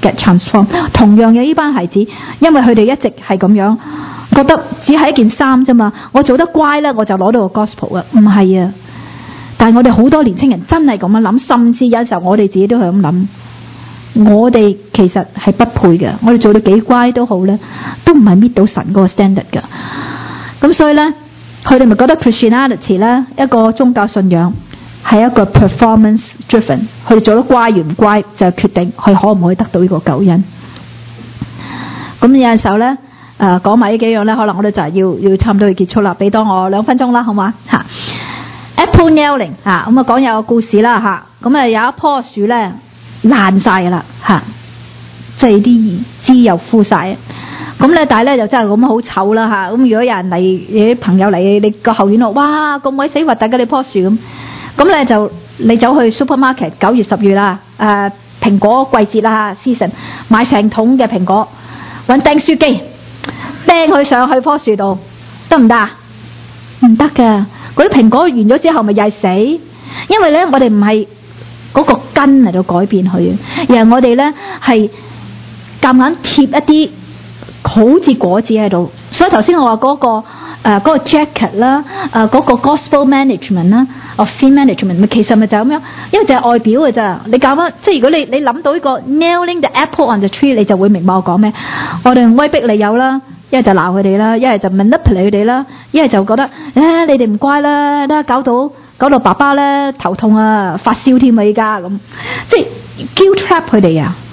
get transformed。同樣嘅呢班孩子，因為佢哋一直係咁樣覺得只係一件衫啫嘛，我做得乖咧我就攞到個 gospel 啊，唔係啊！但係我哋好多年青人真係咁樣諗，甚至有時候我哋自己都係咁諗，我哋其實係不配嘅，我哋做到幾乖都好咧，都唔係搣到神嗰個 standard 㗎。咁所以咧，佢哋咪覺得 Christianity 咧一個宗教信仰係一個 performance driven， 佢哋做得乖與唔乖就決定佢可唔可以得到呢個救恩。咁有陣時候咧，講埋呢幾樣咧，可能我哋就係要差唔多要結束啦，俾多我2分鐘啦，好嘛嚇？Apple nailing 嚇，咁啊講有個故事啦嚇，咁啊有一棵樹咧爛晒啦嚇，即係啲枝又枯晒。咁咧，但係咧就真係咁好醜啦嚇。咁如果有人嚟，你啲朋友嚟你個後院度，哇咁鬼死核突嘅你棵樹咁，咁咧就你走去 supermarket 9月10月啦，蘋果季節啦 season， 買成桶嘅蘋果，揾釘書機釘佢上去棵樹度，得唔得啊？唔得㗎，嗰啲蘋果完咗之後咪又係死，因為咧我哋唔係嗰個根嚟到改變佢，而係我哋咧係夾硬貼一啲好似果子喺度。所以頭先我話嗰個 jacket 啦，嗰個 gospel management 啦，of sin management 其實咪就係咁樣，因為就係外表嘅咋。你搞翻即係如果你諗到呢個 nailing the apple on the tree， 你就會明白我講咩。我哋威逼利誘啦，一係就鬧佢哋啦，一係就 manipulate 佢哋啦，一係就覺得你哋唔乖啦，搞到爸爸咧頭痛啊，發燒添啊依家咁，即係 guilt trap 佢哋啊。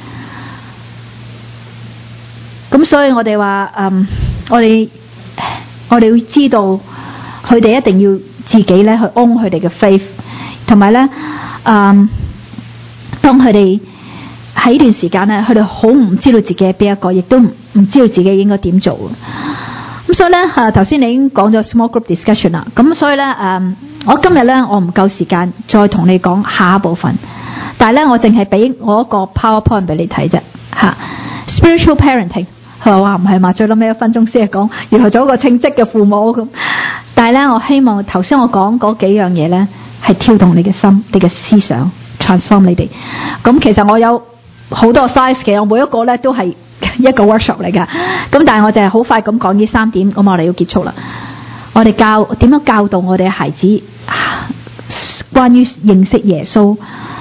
咁所以我哋話我哋要知道佢哋一定要自己咧去 own 佢哋嘅 faith， 同埋咧當佢哋喺呢段時間咧，佢哋好唔知道自己係邊一個，亦都唔知道自己應該點做。咁所以咧頭先你已經講咗 small group discussion 啦，咁所以咧我今日咧我唔夠時間再同你講下一部分，但係咧我淨係俾我一個 PowerPoint 俾你睇啫嚇。Spiritual parenting， 佢話唔係嘛，最撚尾1分鐘先係講如何做一個稱職嘅父母咁。但係咧，我希望頭先我講嗰幾樣嘢咧，係挑動你嘅心、你嘅思想 ，transform 你哋。咁其實我有好多 size 嘅，我每一個咧都係一個 workshop 嚟㗎。咁但係我就係好快咁講呢3點，咁我哋要結束啦。我哋點樣教導我哋嘅孩子關於認識耶穌？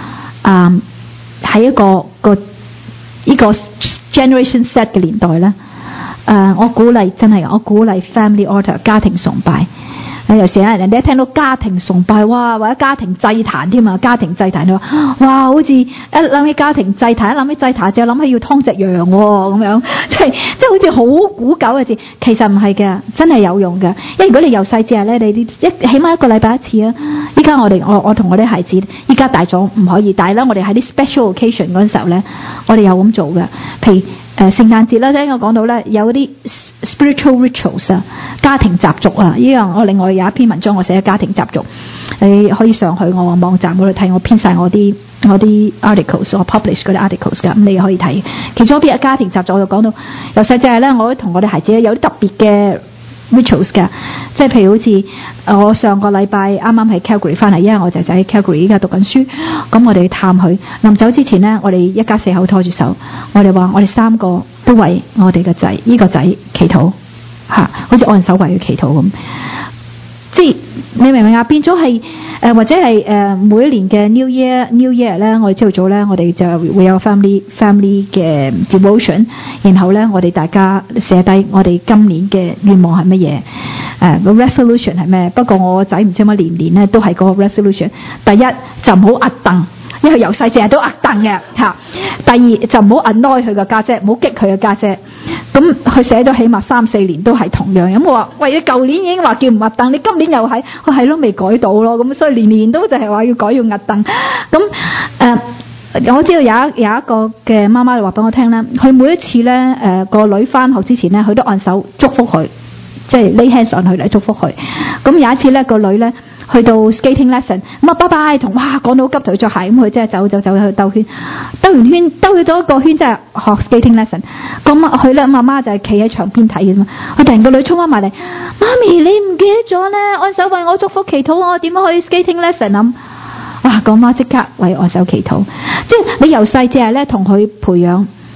喺一個呢個 generation set 嘅年代咧，我鼓勵我鼓勵 family altar 家庭崇拜。有時人哋一聽到家庭崇拜，哇，或者家庭祭壇添啊，家庭祭壇你話，哇，好似一諗起家庭祭壇，一諗起祭壇就諗起要劏隻羊咁樣，即係好似好古舊嘅字，其實唔係嘅，真係有用嘅。因為如果你由細至大咧，你起碼1個禮拜1次啊。依家我同我啲孩子，依家大咗唔可以，但係咧我哋喺啲 special occasion 嗰陣時候咧，我哋有咁做嘅，譬如聖誕節啦，聽我講到咧有啲 spiritual rituals 啊，家庭習俗啊，呢樣我另外有一篇文章我寫家庭習俗，你可以上去我網站嗰度睇，我編晒我啲 articles， 我 publish 嗰啲 articles 噶，咁你可以睇。其中一篇家庭習俗我就講到，由細就係咧，我同我哋孩子有啲特別嘅 rituals 嘅，即係譬如好似我上個禮拜啱啱喺 Calgary 翻嚟，因為我仔仔喺 Calgary 依家讀緊書，咁我哋去探佢。臨走之前呢，我哋一家4口拖住手，我哋話我哋3個都為我哋嘅仔呢個仔祈禱嚇，好似按手為佢祈禱咁。即係你明唔明啊？變咗係或者係每一年嘅 New Year 咧，我哋朝頭早咧，我哋就會有 family 嘅 devotion， 然後咧我哋大家寫低我哋今年嘅願望係乜嘢，個 resolution 係咩？不過我仔唔知乜年咧都係個 resolution。第一就唔好壓凳，因為由細成日都壓凳嘅嚇。第二就唔好 annoy 佢個家姐，唔好激佢個家姐。咁佢寫咗起碼3-4年都係同樣。咁我話喂，你舊年已經話叫唔壓凳，你今年又係，我係咯未改到咯。咁所以年年都就係話要改要壓凳。咁我知道有一個嘅媽媽就話俾我聽咧，佢每一次咧個女返學之前咧，佢都按手祝福佢，即係 lay hands on佢嚟祝福佢。咁有一次咧個女咧去到 skating lesson， 咁啊拜拜同哇講到急就着鞋，咁佢即係走去兜圈，兜完圈兜咗一個圈，即係學 skating lesson。咁佢咧媽媽就係企喺牆邊睇嘅嘛，佢突然個女衝翻埋嚟，媽咪你唔記得咗咧，按手為我祝福祈禱，我點樣去 skating lesson 咁？哇！個媽即刻為按手祈禱，即係你由細只係咧同佢培養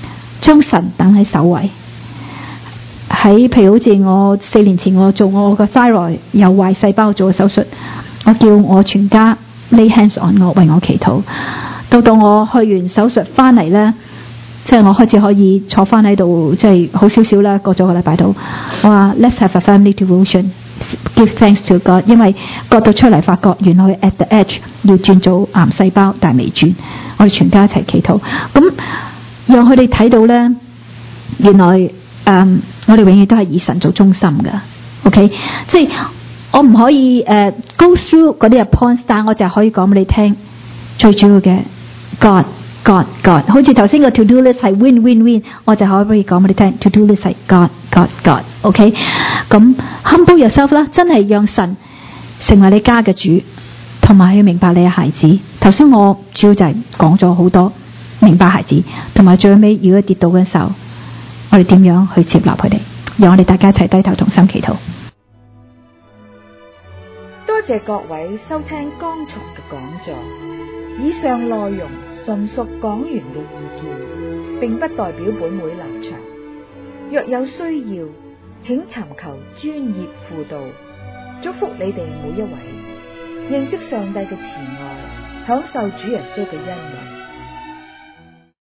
將神等喺首位。喺譬如好似我4年前我做我個 thyroid 有壞細胞做嘅手術，我叫我全家 lay hands on 我，為我祈禱。到我去完手術翻嚟呢，即係我開始可以坐翻喺度，即係好少少啦。過咗個禮拜度，我話 Let's have a family devotion，give thanks to God， 因為割到出嚟發覺原來 at the edge 要轉做癌細胞，但係未轉。我哋全家一齊祈禱，咁讓佢哋睇到呢，原來我哋永遠都係以神做中心㗎。OK， 即係我唔可以go through 嗰啲 points， 但我就可以講俾你聽，最主要嘅 God。好似頭先個 to do list 係 win， 我就可以講俾你聽 to do list 係 God。OK， 咁 humble yourself 啦，真係讓神成為你家嘅主，同埋要明白你嘅孩子。頭先我主要就係講咗好多明白孩子，同埋最尾如果跌倒嘅時候，我哋點樣去接納佢哋？讓我哋大家一齊低頭同心祈禱。 多謝各位收聽剛才嘅講座，以上內容純屬講員嘅意見，並不代表本會立場。若有需要，請尋求專業輔導。祝福你哋每一位認識上帝嘅慈愛，享受主耶穌嘅恩惠。